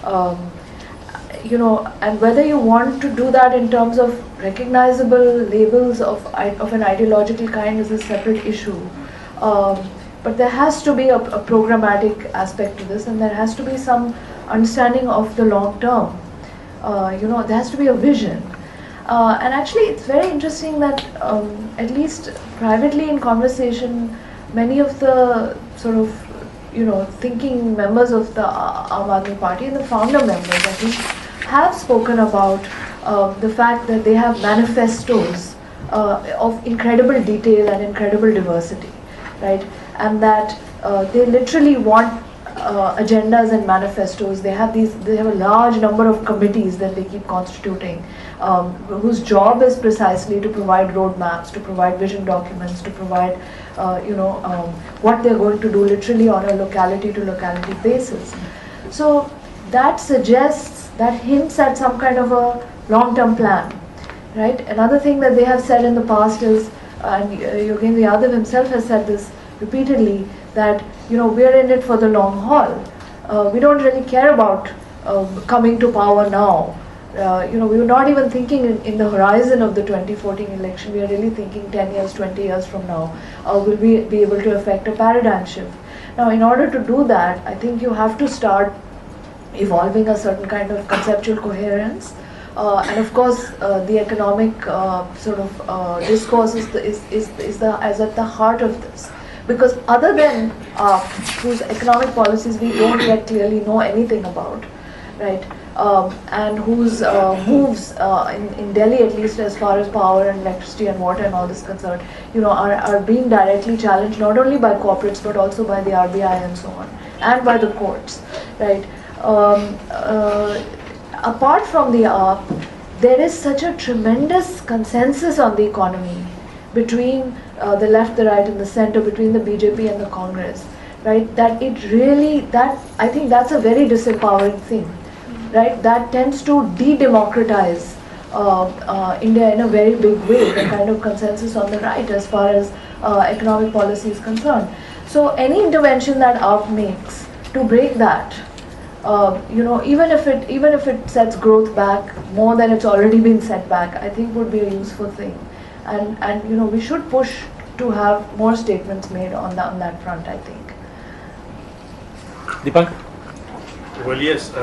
And whether you want to do that in terms of recognizable labels of an ideological kind is a separate issue. But there has to be a programmatic aspect to this, and there has to be some understanding of the long term. There has to be a vision. And actually, it's very interesting that at least privately in conversation, many of the sort of thinking members of the Aam Aadmi Party and the founder members, I think, have spoken about the fact that they have manifestos of incredible detail and incredible diversity, right? And that they literally want agendas and manifestos. They have a large number of committees that they keep constituting, whose job is precisely to provide roadmaps, to provide vision documents, to provide what they're going to do literally on a locality to locality basis. So that hints at some kind of a long-term plan, right? Another thing that they have said in the past is, and Yogendra Yadav himself has said this repeatedly, that we're in it for the long haul. We don't really care about coming to power now. We were not even thinking in the horizon of the 2014 election. We are really thinking 10 years, 20 years from now, will we be able to affect a paradigm shift? Now, in order to do that, I think you have to start evolving a certain kind of conceptual coherence. And of course, the economic discourse is at the heart of this. Because other than whose economic policies we don't yet clearly know anything about, right? And whose moves in Delhi, at least as far as power and electricity and water and all this concerned, are being directly challenged not only by corporates but also by the RBI and so on, and by the courts, right? Apart from the AAP, there is such a tremendous consensus on the economy between the left, the right, and the center, between the BJP and the Congress, right? That I think that's a very disempowering thing, right? That tends to de-democratize India in a very big way, the kind of consensus on the right as far as economic policy is concerned. So any intervention that AAP makes to break that, even if it sets growth back more than it's already been set back, I think would be a useful thing. And we should push to have more statements made on that front, I think. Deepak? Well, yes.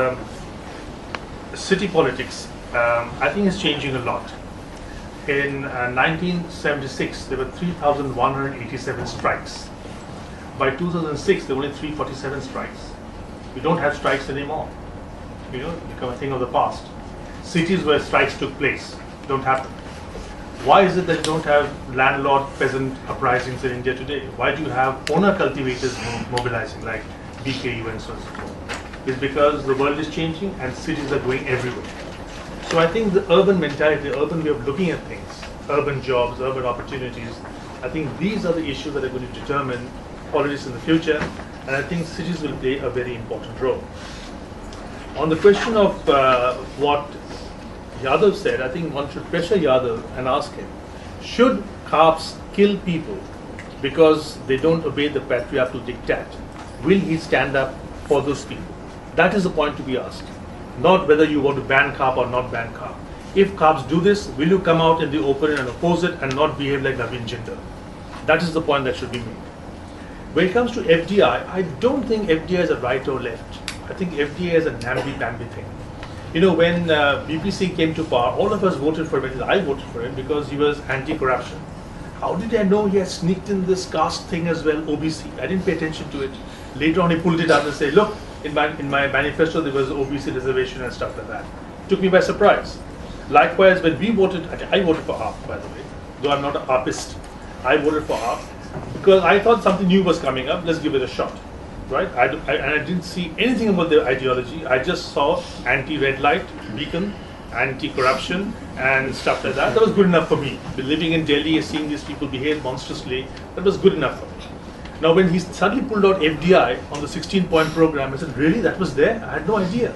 City politics, I think, is changing a lot. In 1976, there were 3,187 strikes. By 2006, there were only 347 strikes. We don't have strikes anymore. Become a thing of the past. Cities where strikes took place don't happen. Why is it that you don't have landlord-peasant uprisings in India today? Why do you have owner-cultivators mobilizing like BKU and so on and so forth? It's because the world is changing and cities are going everywhere. So I think the urban mentality, the urban way of looking at things, urban jobs, urban opportunities, I think these are the issues that are going to determine politics in the future, and I think cities will play a very important role. On the question of what Yadav said, I think one should pressure Yadav and ask him, should CAPs kill people because they don't obey the patriarchal diktat? Will he stand up for those people? That is the point to be asked. Not whether you want to ban CAP or not ban CAP. If CAPs do this, will you come out in the open and oppose it and not behave like Naveen Jindal? That is the point that should be made. When it comes to FDI, I don't think FDI is a right or left. I think FDI is a namby-pamby thing. When BPC came to power, all of us voted for him. I voted for him because he was anti-corruption. How did I know he had sneaked in this caste thing as well, OBC? I didn't pay attention to it. Later on, he pulled it out and said, look, in my manifesto, there was OBC reservation and stuff like that. Took me by surprise. Likewise, when we voted, I voted for AAP, by the way, though I'm not an AAPist. I voted for AAP because I thought something new was coming up. Let's give it a shot. Right? And I didn't see anything about their ideology. I just saw anti-red light beacon, anti-corruption, and stuff like that. That was good enough for me. Living in Delhi and seeing these people behave monstrously, that was good enough for me. Now, when he suddenly pulled out FDI on the 16-point program, I said, really? That was there? I had no idea.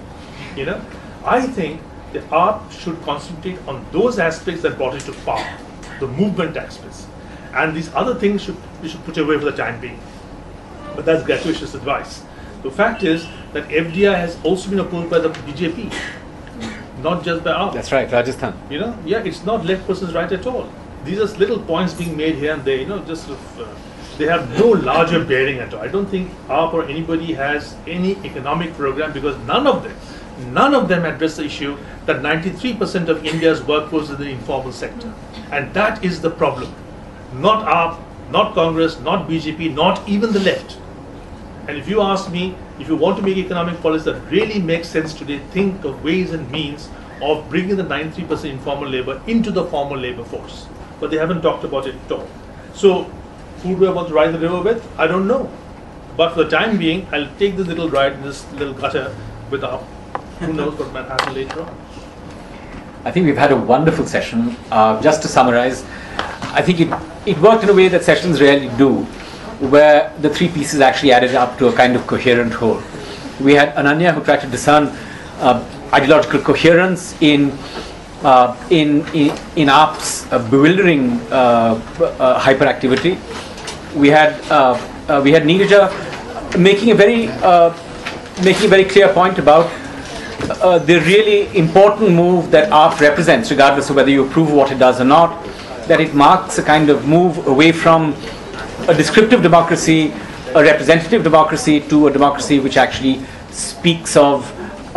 I think the AAP should concentrate on those aspects that brought it to power, the movement aspects. And these other things we should put away for the time being. But that's gratuitous advice. The fact is that FDI has also been opposed by the BJP, not just by AAP. That's right, Rajasthan. It's not left versus right at all. These are little points being made here and there, just sort of, they have no larger bearing at all. I don't think AAP or anybody has any economic program because none of them address the issue that 93% of India's workforce is in the informal sector. And that is the problem. Not AAP, not Congress, not BJP, not even the left. And if you ask me, if you want to make economic policy that really makes sense today, think of ways and means of bringing the 93% informal labor into the formal labor force. But they haven't talked about it at all. So, who do I want to ride the river with? I don't know. But for the time being, I'll take this little ride in this little gutter with AAP. Who knows what might happen later on. I think we've had a wonderful session. Just to summarize, I think it worked in a way that sessions rarely do, where the three pieces actually added up to a kind of coherent whole. We had Ananya, who tried to discern ideological coherence in in AAP's bewildering hyperactivity. We had Neeraja making a very clear point about the really important move that AAP represents, regardless of whether you approve what it does or not, that it marks a kind of move away from a descriptive democracy, a representative democracy, to a democracy which actually speaks of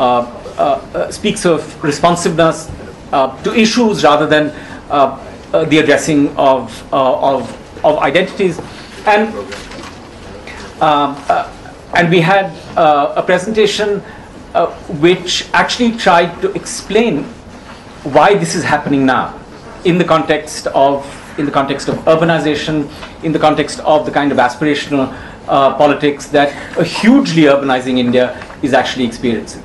responsiveness to issues rather than the addressing of identities. And we had a presentation which actually tried to explain why this is happening now, in the context of urbanization, in the context of the kind of aspirational politics that a hugely urbanizing India is actually experiencing.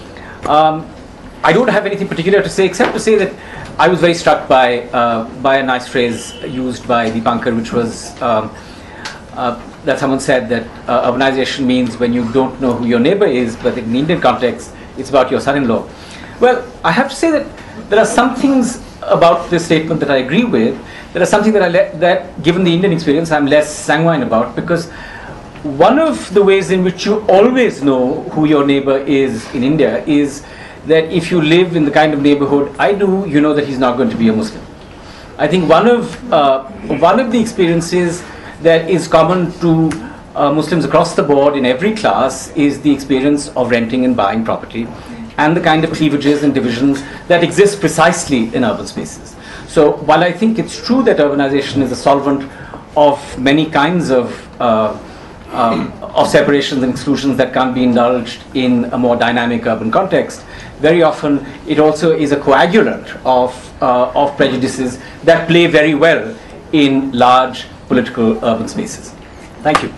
I don't have anything particular to say except to say that I was very struck by a nice phrase used by Deepankar, which was that someone said that urbanization means when you don't know who your neighbor is, but in the Indian context, it's about your son-in-law. Well, I have to say that there are some things about this statement that I agree with. There are something that given the Indian experience, I'm less sanguine about, because one of the ways in which you always know who your neighbor is in India is that if you live in the kind of neighborhood I do, you know that he's not going to be a Muslim. I think one of the experiences that is common to Muslims across the board in every class is the experience of renting and buying property, and the kind of cleavages and divisions that exist precisely in urban spaces. So while I think it's true that urbanization is a solvent of many kinds of separations and exclusions that can't be indulged in a more dynamic urban context, very often it also is a coagulant of prejudices that play very well in large political urban spaces. Thank you.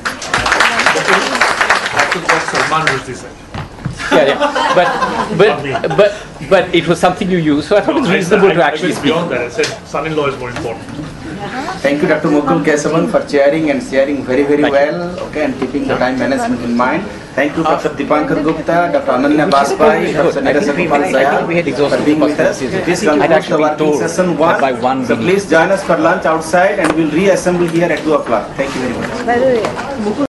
But it was something you used, so I thought it was reasonable to actually speak. Beyond that, I said son-in-law is more important. Thank you, Dr. Mukul Kesavan, for chairing and sharing very well, okay, and keeping the time management in mind. Thank you, Dr. Deepankar Gupta, Dr. Ananya Bajpai, Dr. Neeraja Gopal Sayal, for being with us. This concludes the working session 1. So please join us for lunch outside, and we'll reassemble here at 2 o'clock. Thank you very much.